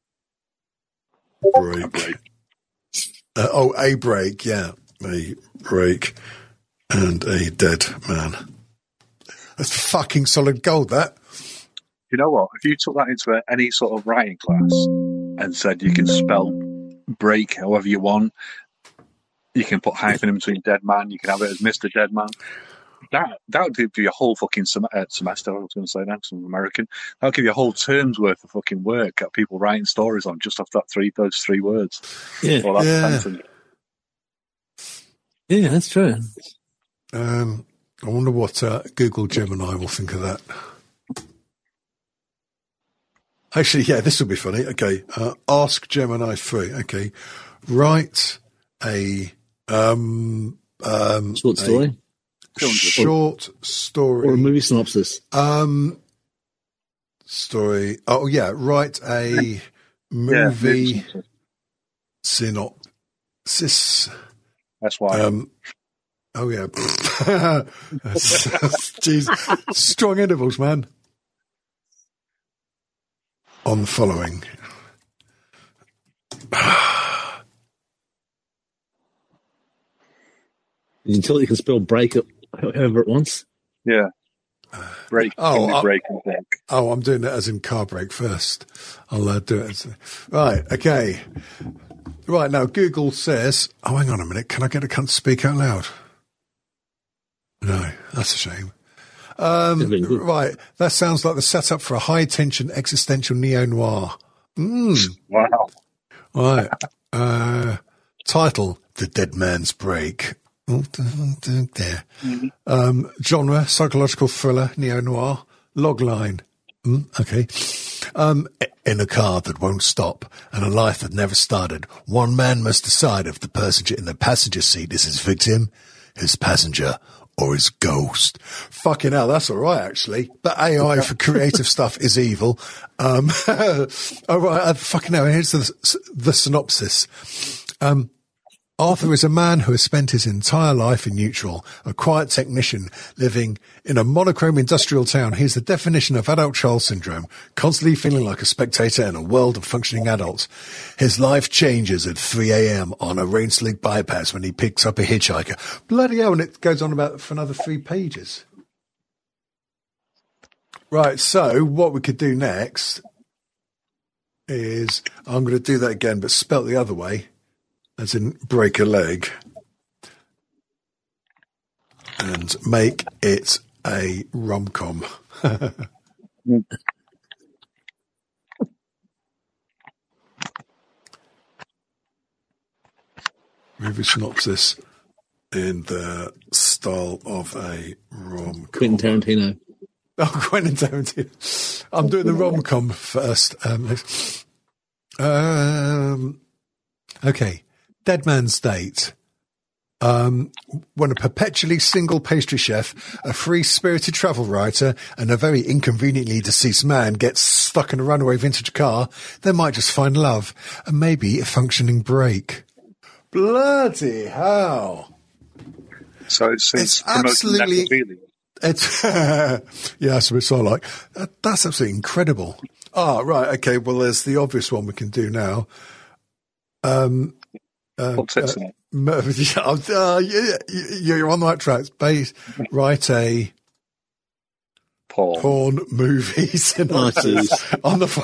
brake. A brake, yeah. A brake and a dead man. That's fucking solid gold, that. You know what? If you took that into any sort of writing class and said you can spell break however you want. You can put hyphen in between dead man. You can have it as Mr. Dead Man. That would give you a whole fucking semester. I was going to say that, some American. That would give you a whole term's worth of fucking work. Got people writing stories on just off those three words. Yeah, or that sentence. Yeah, that's true. I wonder what Google Gemini will think of that. Actually, yeah, this will be funny. Okay, ask Gemini 3. Okay, write a short story. Short story or a movie synopsis. Story. Oh yeah, write a movie synopsis. That's why. Oh yeah. Jeez, strong intervals, man. On the following. Did you tell it you can spell break however it wants? Yeah. Break. Break and break. Oh, I'm doing it as in car brake first. I'll do it. Right. Okay. Right. Now, Google says, oh, hang on a minute. Can I get a cunt to speak out loud? No, that's a shame. Right. That sounds like the setup for a high tension existential neo-noir. Wow. Right. Title, The Dead Man's Break. There. Genre, psychological thriller, neo-noir. Logline. Okay. In a car that won't stop and a life that never started, one man must decide if the passenger in the passenger seat is his victim, his passenger, or his ghost. Fucking hell, that's all right, actually. But AI for creative stuff is evil. All right, fucking hell, here's the synopsis. Arthur is a man who has spent his entire life in neutral, a quiet technician living in a monochrome industrial town. He's the definition of adult child syndrome, constantly feeling like a spectator in a world of functioning adults. His life changes at 3 a.m. on a rain-slick bypass when he picks up a hitchhiker. Bloody hell, and it goes on about for another 3 pages. Right, so what we could do next is, I'm going to do that again, but spelt the other way. As in break a leg, and make it a rom-com. Movie synopsis in the style of a rom-com. Quentin Tarantino. Oh, Quentin Tarantino. I'm doing the rom-com first. Okay. Dead Man's Date. When a perpetually single pastry chef, a free-spirited travel writer, and a very inconveniently deceased man gets stuck in a runaway vintage car, they might just find love and maybe a functioning break. Bloody hell. So it's absolutely... It's yeah, that's what it's all like. That's absolutely incredible. Ah, right, okay, well, there's the obvious one we can do now. You're on the right track. Write a porn movie synopsis on the.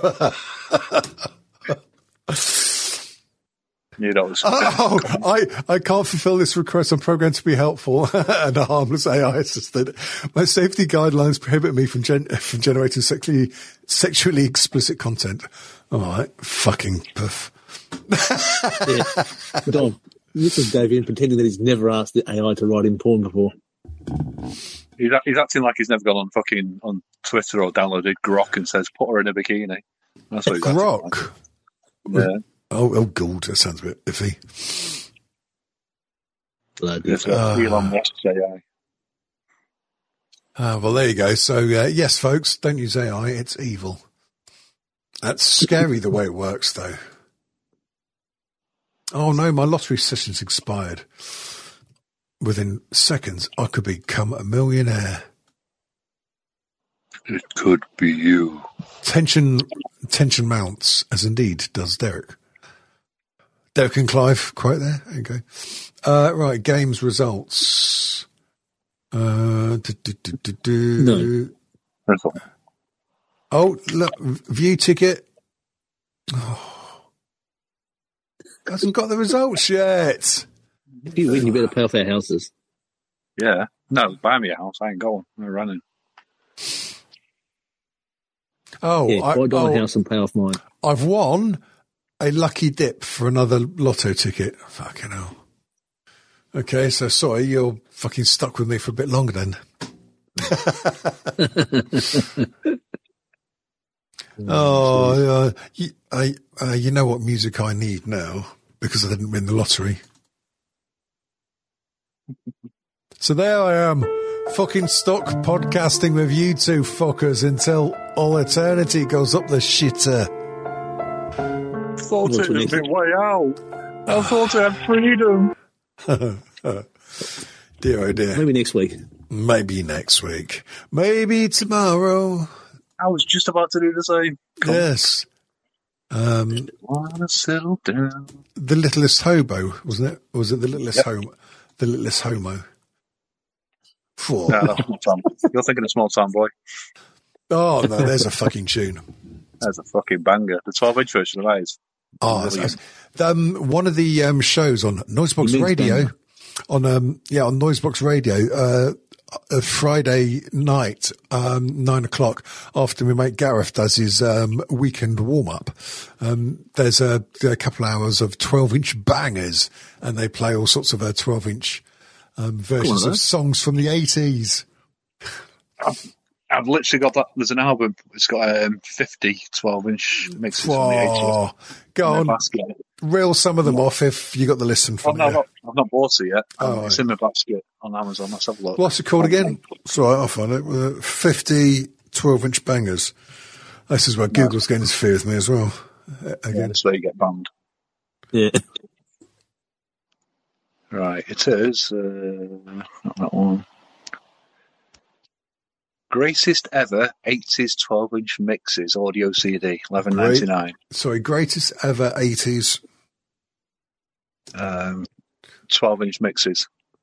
I can't fulfill this request. I'm programmed to be helpful and a harmless AI assistant. My safety guidelines prohibit me from generating sexually explicit content. All right, fucking puff. Yeah. Don, this is Davian pretending that he's never asked the AI to write in porn before. He's acting like he's never gone on Twitter or downloaded Grok and says put her in a bikini. That's what he's Grok. Like. Yeah. Oh, God, that sounds a bit iffy. Elon Musk's AI. Well, there you go. So, yes, folks, don't use AI. It's evil. That's scary the way it works, though. Oh, no, my lottery session's expired. Within seconds, I could become a millionaire. It could be you. Tension mounts, as indeed does Derek. Derek and Clive, quote there. There you go. Right, games results. No. Oh, look, view ticket. Oh. Hasn't got the results yet. If you win, you better pay off our houses. Yeah. No, buy me a house. I ain't going. I'm running. Oh, Yeah, buy my house and pay off mine. I've won a lucky dip for another lotto ticket. Fucking hell. Okay, so sorry, you're fucking stuck with me for a bit longer then. You know what music I need now because I didn't win the lottery. So there I am, fucking stuck podcasting with you two fuckers until all eternity goes up the shitter. I thought it was a bit way out. I thought I had freedom. Dear, oh dear. Maybe next week. Maybe next week. Maybe tomorrow. I was just about to do the same. Yes. Wanna settle down. The Littlest Hobo, wasn't it? Or was it the Littlest Homo? The Littlest Homo. No, that's Small Town. You're thinking of Small Town Boy. Oh, no, there's a fucking tune. There's a fucking banger. The 12-inch version of that is. Oh, one of the shows on Noisebox Radio, on Noisebox Radio, Friday night, 9:00, after my mate Gareth does his weekend warm-up. There's a couple hours of 12-inch bangers, and they play all sorts of 12-inch versions of songs from the 80s. I've literally got that. There's an album. It's got 50 12-inch mixes from the 80s. Go on. Reel some of them off if you got the listen from I've not bought it yet. It's in my basket on Amazon. Let's have a look. What's it called again? It's all right, I'll find it. 50 12-inch bangers. This is where Google's going to interfere with me as well. Again. Yeah, that's where you get banned. Yeah. Right, it is. Not that one. Greatest ever 80s 12-inch mixes audio CD, $11.99. Sorry, greatest ever 80s 12-inch mixes.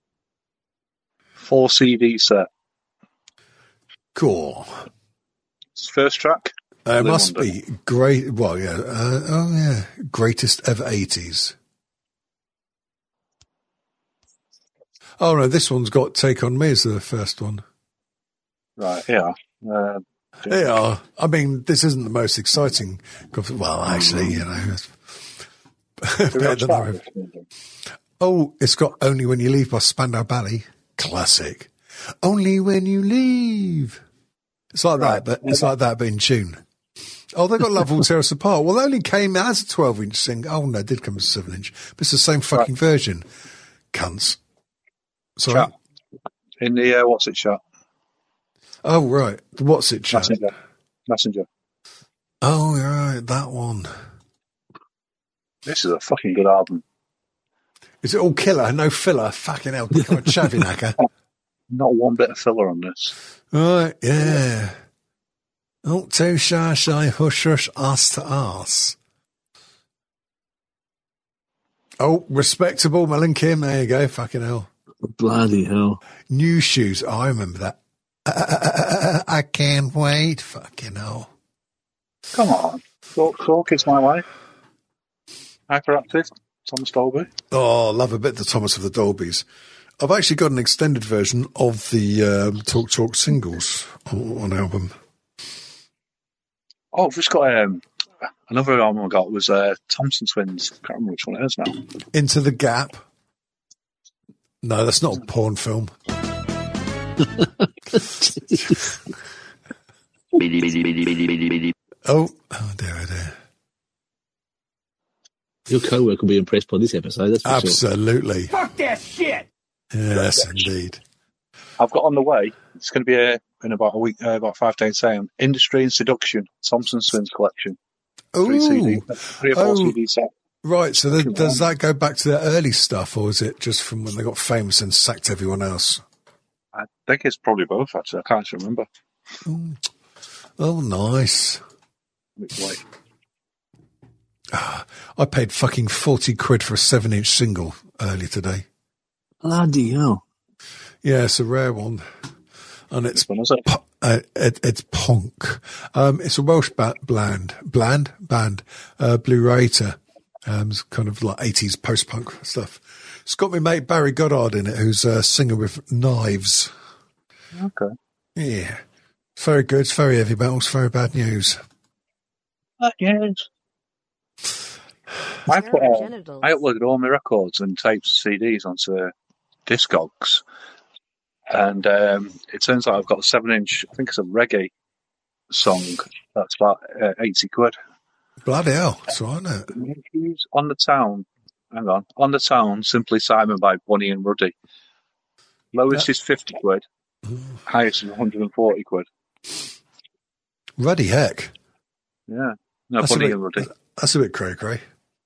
4 CD set. Cool. First track. It must be great. Well, yeah. Greatest ever 80s. Oh no, this one's got Take On Me as the first one. Right, yeah. Yeah, I mean, this isn't the most exciting. Well, actually, you know. It's got Only When You Leave by Spandau Ballet. Classic. Only When You Leave. It's like that, but but in tune. Oh, they got Love Will Tear Us Apart. Well, they only came as a 12-inch single. Oh no, it did come as a 7-inch, but it's the same fucking version. Cunts. Sorry. Chat. In the What's It chat. Oh, right. The What's It chat. Messenger. Oh, right. That one. This is a fucking good album. Is it all killer? No filler? Fucking hell. Become a chavvy knacker. Not one bit of filler on this. Right, yeah. Oh, too shy, hush, hush, ass to ass. Oh, Respectable, Mel and Kim. There you go. Fucking hell. Bloody hell. New Shoes. Oh, I remember that. I can't wait. Fucking hell. Come on. Talk It's My Way. Hyperactive. Thomas Dolby. Oh, love a bit the Thomas of the Dolbys. I've actually got an extended version of the Talk singles on album. Oh, I've just got another album I got was Thompson Twins. I can't remember which one it is now. Into the Gap. No, that's not a porn film. Oh dear. Your co-worker will be impressed by this episode. That's for absolutely. Sure. Fuck that shit. Yes, indeed. I've got on the way. It's going to be in about a week, about 5 days' time. Industry and Seduction, Thompson Twins collection. Oh, 3 or 4 CD set. Right. So does that go back to their early stuff, or is it just from when they got famous and sacked everyone else? I think it's probably both. Actually, I can't remember. Oh, nice. Wait. I paid fucking 40 quid for a 7-inch single earlier today. Bloody hell. Yeah, it's a rare one. And it's it's Ponk. It's a Welsh band, Blue Rater. It's kind of like 80s post-punk stuff. It's got my mate Barry Goddard in it, who's a singer with Knives. Okay. Yeah. It's very good. It's very heavy metal. It's very bad news. Yes. I uploaded all my records and tapes, CDs onto Discogs, and it turns out I've got a 7-inch. I think it's a reggae song. That's about 80 quid. Bloody hell! That's right, isn't it? On the Town. Hang on. On the Town. Simply Simon by Bunny and Ruddy. Lowest is 50 quid. Highest is 140 quid. Ruddy heck. Yeah. No, that's Bunny and Ruddy. That's a bit cray-cray.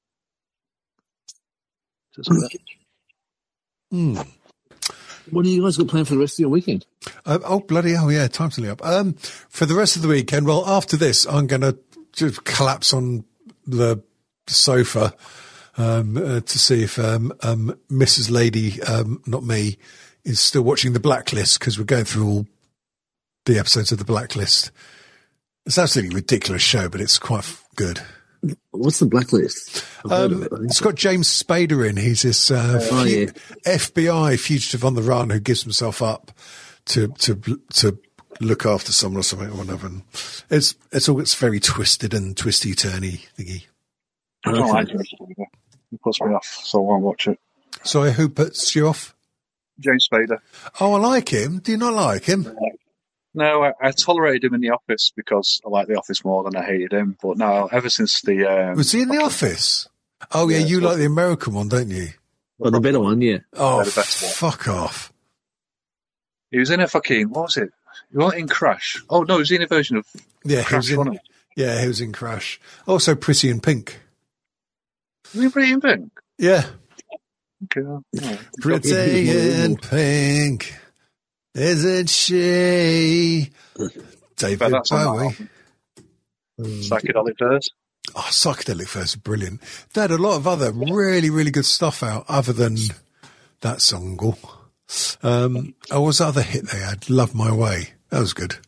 What do you guys got planned for the rest of your weekend? Oh, bloody hell, yeah, time's nearly up. For the rest of the weekend, well, after this, I'm going to just collapse on the sofa to see if Mrs. Lady, not me, is still watching The Blacklist, because we're going through all the episodes of The Blacklist. It's an absolutely ridiculous show, but it's quite good. What's The Blacklist? It's got James Spader in. He's this FBI fugitive on the run who gives himself up to look after someone or something or whatever. And it's very twisted and twisty-turny thingy. I don't like it. It puts me off, so I won't watch it. Sorry, who puts you off? James Spader. Oh, I like him. Do you not like him? No, I tolerated him in The Office because I like The Office more than I hated him. But no, ever since the... Was he in The Office? Oh, yeah, you like the American one, don't you? Well, the better one, yeah. Oh, the best one. Fuck off. He was in a fucking... What was it? He wasn't in Crash. Oh, no, he was in a version of Crash, wasn't he? Yeah, he was in Crash. Also Pretty in Pink. Was he Pretty in Pink? Yeah. Okay. Yeah. Pretty in Pink. Isn't she? David Bowie. Psychedelic Furs. Oh, Psychedelic Furs are brilliant. They had a lot of other really, really good stuff out other than that song. What was the other hit they had? Love My Way. That was good.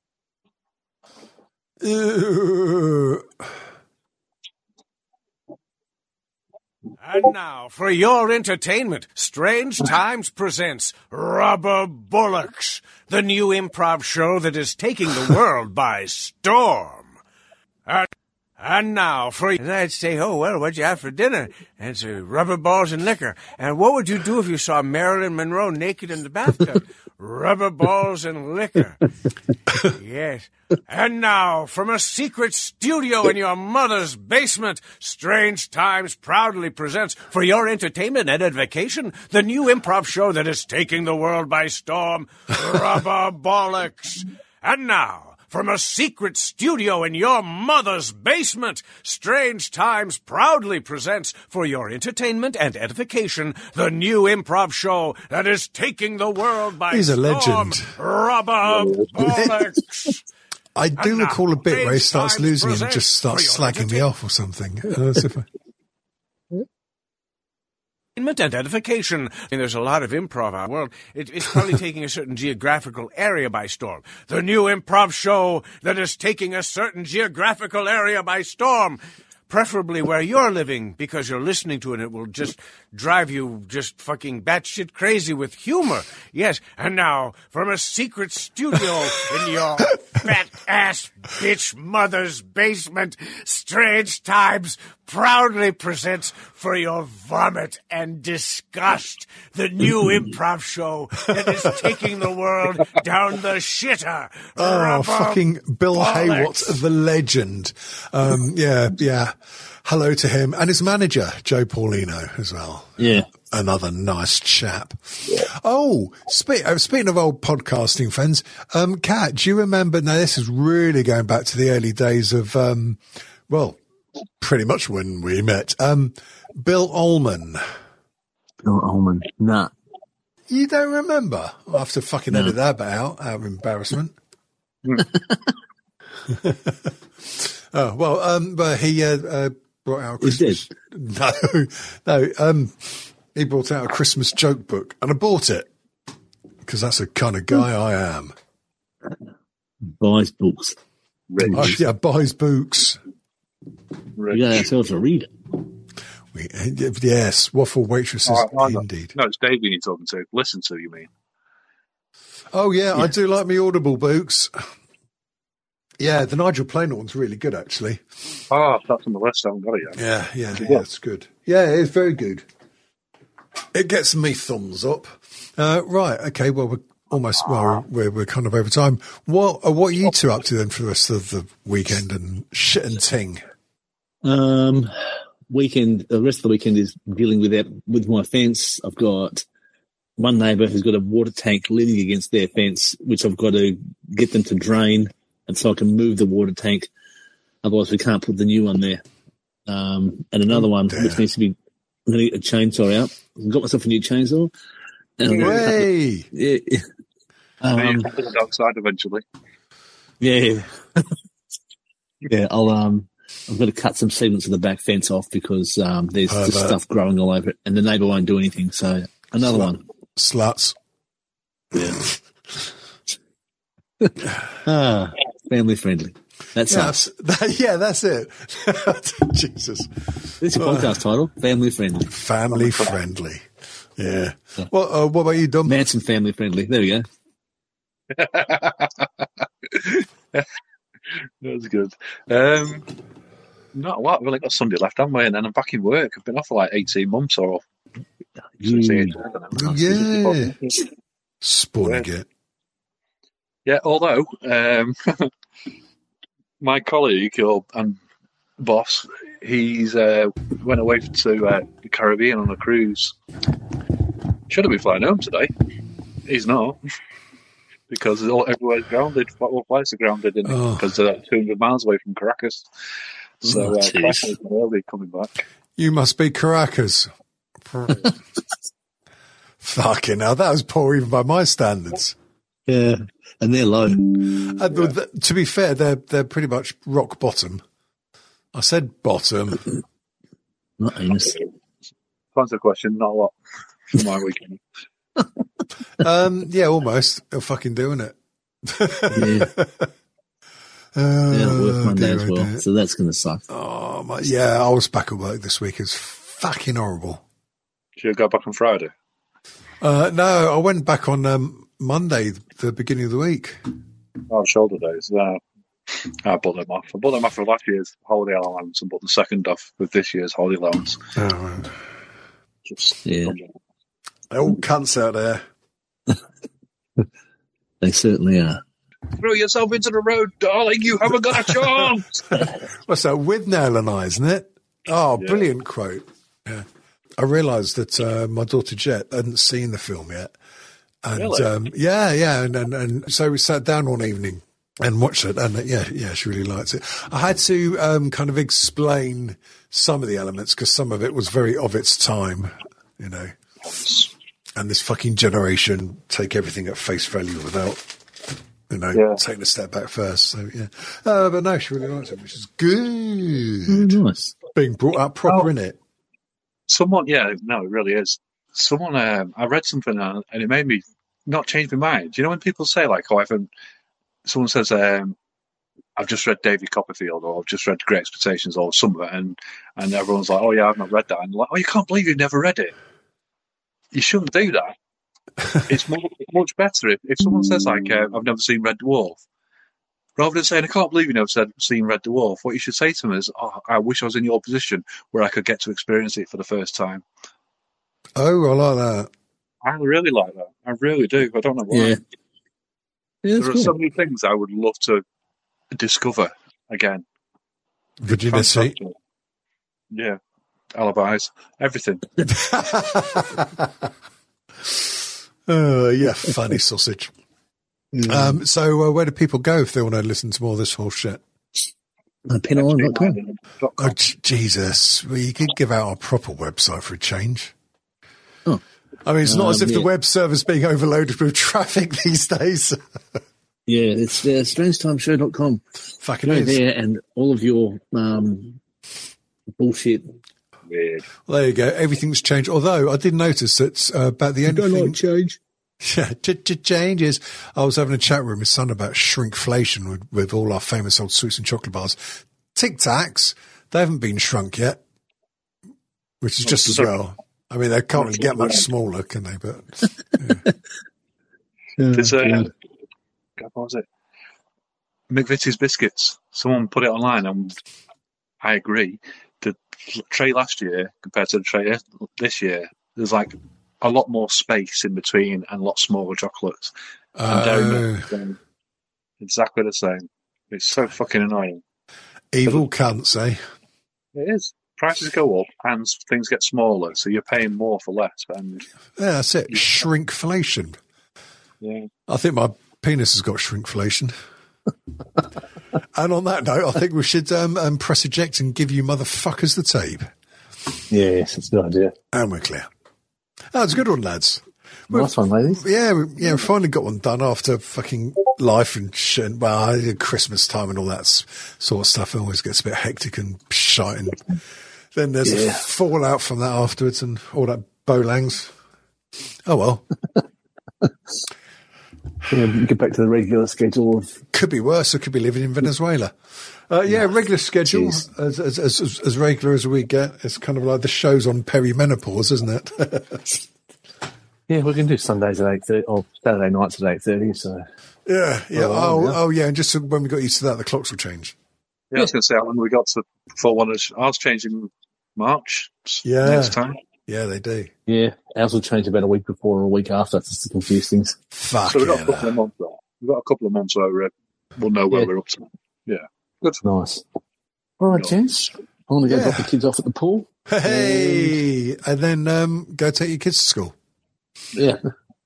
And now, for your entertainment, Strange Times presents Rubber Bullocks, the new improv show that is taking the world by storm. And now, and I'd say, oh, well, what'd you have for dinner? And it's rubber balls and liquor. And what would you do if you saw Marilyn Monroe naked in the bathtub? Rubber balls and liquor. Yes. And now, from a secret studio in your mother's basement, Strange Times proudly presents, for your entertainment and edification, the new improv show that is taking the world by storm, Rubber Bollocks. And now, from a secret studio in your mother's basement, Strange Times proudly presents, for your entertainment and edification, the new improv show that is taking the world by storm. He's a legend. Rubber Bollocks. I do recall a bit where he starts losing and just starts slagging me off or something. And edification. And there's a lot of improv out in the world. It's probably taking a certain geographical area by storm. The new improv show that is taking a certain geographical area by storm. Preferably where you're living, because you're listening to it, it will just drive you just fucking batshit crazy with humor. Yes, and now, from a secret studio in your fat-ass bitch mother's basement, Strange Times proudly presents, for your vomit and disgust, the new improv show that is taking the world down the shitter. Oh, fucking Bill Haywatt, the legend. Yeah. Hello to him and his manager, Joe Paulino, as well. Yeah. Another nice chap. Oh, speaking of old podcasting friends, Kat, do you remember, now this is really going back to the early days of, pretty much when we met, Bill Ullman. Bill Ullman, nah. You don't remember? I'll have to fucking edit that bit out of embarrassment. But he brought out a Christmas... No. He brought out a Christmas joke book, and I bought it, because that's the kind of guy I am. Buys books. Buys books. We got ourselves a reader. Yes, waffle waitresses, indeed. No, it's Davey you're talking to. Listen to, you mean? Oh, yeah, I do like me Audible books. Yeah, the Nigel Planer one's really good, actually. Oh, that's on the list. I haven't got it yet. Yeah, it's good. Yeah, it's very good. It gets me thumbs up. Right, okay, well, we're kind of over time. What are you two up to then for the rest of the weekend and shit and ting? The rest of the weekend is dealing with my fence. I've got one neighbour who's got a water tank leaning against their fence, which I've got to get them to drain, and so I can move the water tank. Otherwise, we can't put the new one there. And another one which needs to be a chainsaw out. I've got myself a new chainsaw. Hey! Yeah. You can put it outside eventually. Yeah. Yeah, I've got to cut some segments of the back fence off because there's just stuff growing all over it, and the neighbour won't do anything. So another one. Sluts. Yeah. Family friendly. That's us. That's it. Jesus. This is a podcast title. Family friendly. Family friendly. Yeah. Well, what about you, Dom? Manson family friendly. There we go. That's good. Not a lot. I've only got Sunday left, haven't we? And then I'm back in work. I've been off for like 18 months or. Spawning it. Yeah, although my colleague and boss, he's went away to the Caribbean on a cruise. Should have been flying home today. He's not. Because everywhere's grounded. All flights are grounded because they're 200 miles away from Caracas. So Caracas will be coming back. You must be Caracas. Fucking hell, that was poor even by my standards. Yeah, and they're low. To be fair, they're pretty much rock bottom. I said bottom. Not anus. Answer the question, not a lot for my weekend. Yeah, almost. They're fucking doing it. Yeah, work Monday as well, so that's going to suck. Oh, yeah, I was back at work this week. It's fucking horrible. Should you go back on Friday? No, I went back on Monday, the beginning of the week. Oh, shoulder days. I bought them off. I bought them off for last year's holiday allowance and bought the second off with this year's holiday allowance. Oh, right. Yeah. They're all cunts out there. They certainly are. Throw yourself into the road, darling. You haven't got a chance. What's that? With Nail and I, isn't it? Oh, yeah. Brilliant quote. Yeah. I realised that my daughter Jet hadn't seen the film yet. And, really? Yeah. And so we sat down one evening and watched it. And yeah, she really liked it. I had to kind of explain some of the elements because some of it was very of its time, you know. And this fucking generation take everything at face value without, you know, taking a step back first. So, yeah. But no, she really likes it, which is good. Nice. Being brought up proper, innit? It really is. I read something and it made me not change my mind. You know when people say, like, someone says, I've just read David Copperfield or I've just read Great Expectations or something, and everyone's like, oh, yeah, I've not read that. And like, oh, you can't believe you've never read it. You shouldn't do that. It's much better if someone says, like, I've never seen Red Dwarf, rather than saying, I can't believe you've never seen Red Dwarf, what you should say to them is, oh, I wish I was in your position where I could get to experience it for the first time. Oh, I like that. I really like that. I really do. I don't know why. Yeah, there are so many things I would love to discover again. Virginity. Yeah. Alibis. Everything. Yeah, funny sausage. So where do people go if they want to listen to more of this whole shit? Penalon.com. Oh, Jesus. Well, you could give out our proper website for a change. Oh. I mean, it's not as if the web server's being overloaded with traffic these days. Yeah, it's strangetimeshow.com. Fucking go there and all of your bullshit. Weird. Well, there you go. Everything's changed. Although I did notice that about the end of like change. Yeah, changes. I was having a chat with my son about shrinkflation with all our famous old sweets and chocolate bars. Tic Tacs, they haven't been shrunk yet. which is just as well. I mean, they can't really get much smaller, can they? But there's what was it? McVitie's biscuits. Someone put it online, and I agree. The tray last year compared to the tray this year, there's like a lot more space in between and a lot smaller chocolates. And Dairy Milk, exactly the same. It's so fucking annoying. Evil cunts, eh? It is. Prices go up and things get smaller, so you're paying more for less. And yeah, that's it. Shrinkflation. Yeah. I think my penis has got shrinkflation. And on that note, I think we should press eject and give you motherfuckers the tape. Yes, that's a good idea. And we're clear. That was a good one, lads. Nice one, ladies. Yeah, we finally got one done after fucking life and shit. Well, Christmas time and all that sort of stuff. It always gets a bit hectic and shite. And then there's a fallout from that afterwards and all that bowlangs. Oh, well. Get back to the regular schedule. Could be worse. I could be living in Venezuela. Regular schedule, as regular as we get. It's kind of like the show's on perimenopause, isn't it? Yeah, we can do Sundays at 8:30 or Saturday nights at 8:30. So yeah. Oh, yeah. And just when we got used to that, the clocks will change. Yeah, I was going to say, when we got to before one of ours changing March. Next time. Yeah, they do. Yeah, ours will change about a week before or a week after, just to confuse things. Fuck. So we've got a couple of months there. We've got a couple of months where we'll know where we're up to. Yeah, good. Nice. All right, gents. I'm going to go drop the kids off at the pool. Hey, and then go take your kids to school. Yeah.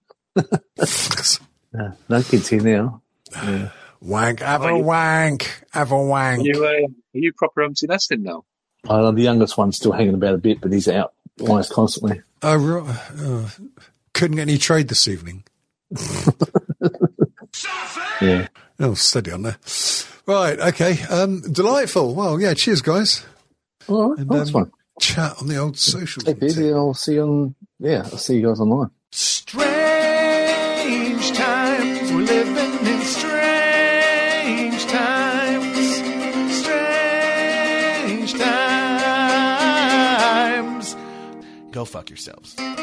No kids here now. Yeah. Wank, have a wank. Are you proper empty nesting now? The youngest one's still hanging about a bit, but he's out almost constantly. Oh, right. Couldn't get any trade this evening. Yeah. Oh, steady on there. Right, okay. Delightful. Well, yeah, cheers, guys. All right, and, that's fun. Chat on the old socials. Hey, busy. I'll see you guys online. Strange times, we're living in strange times. Strange times. Go fuck yourselves.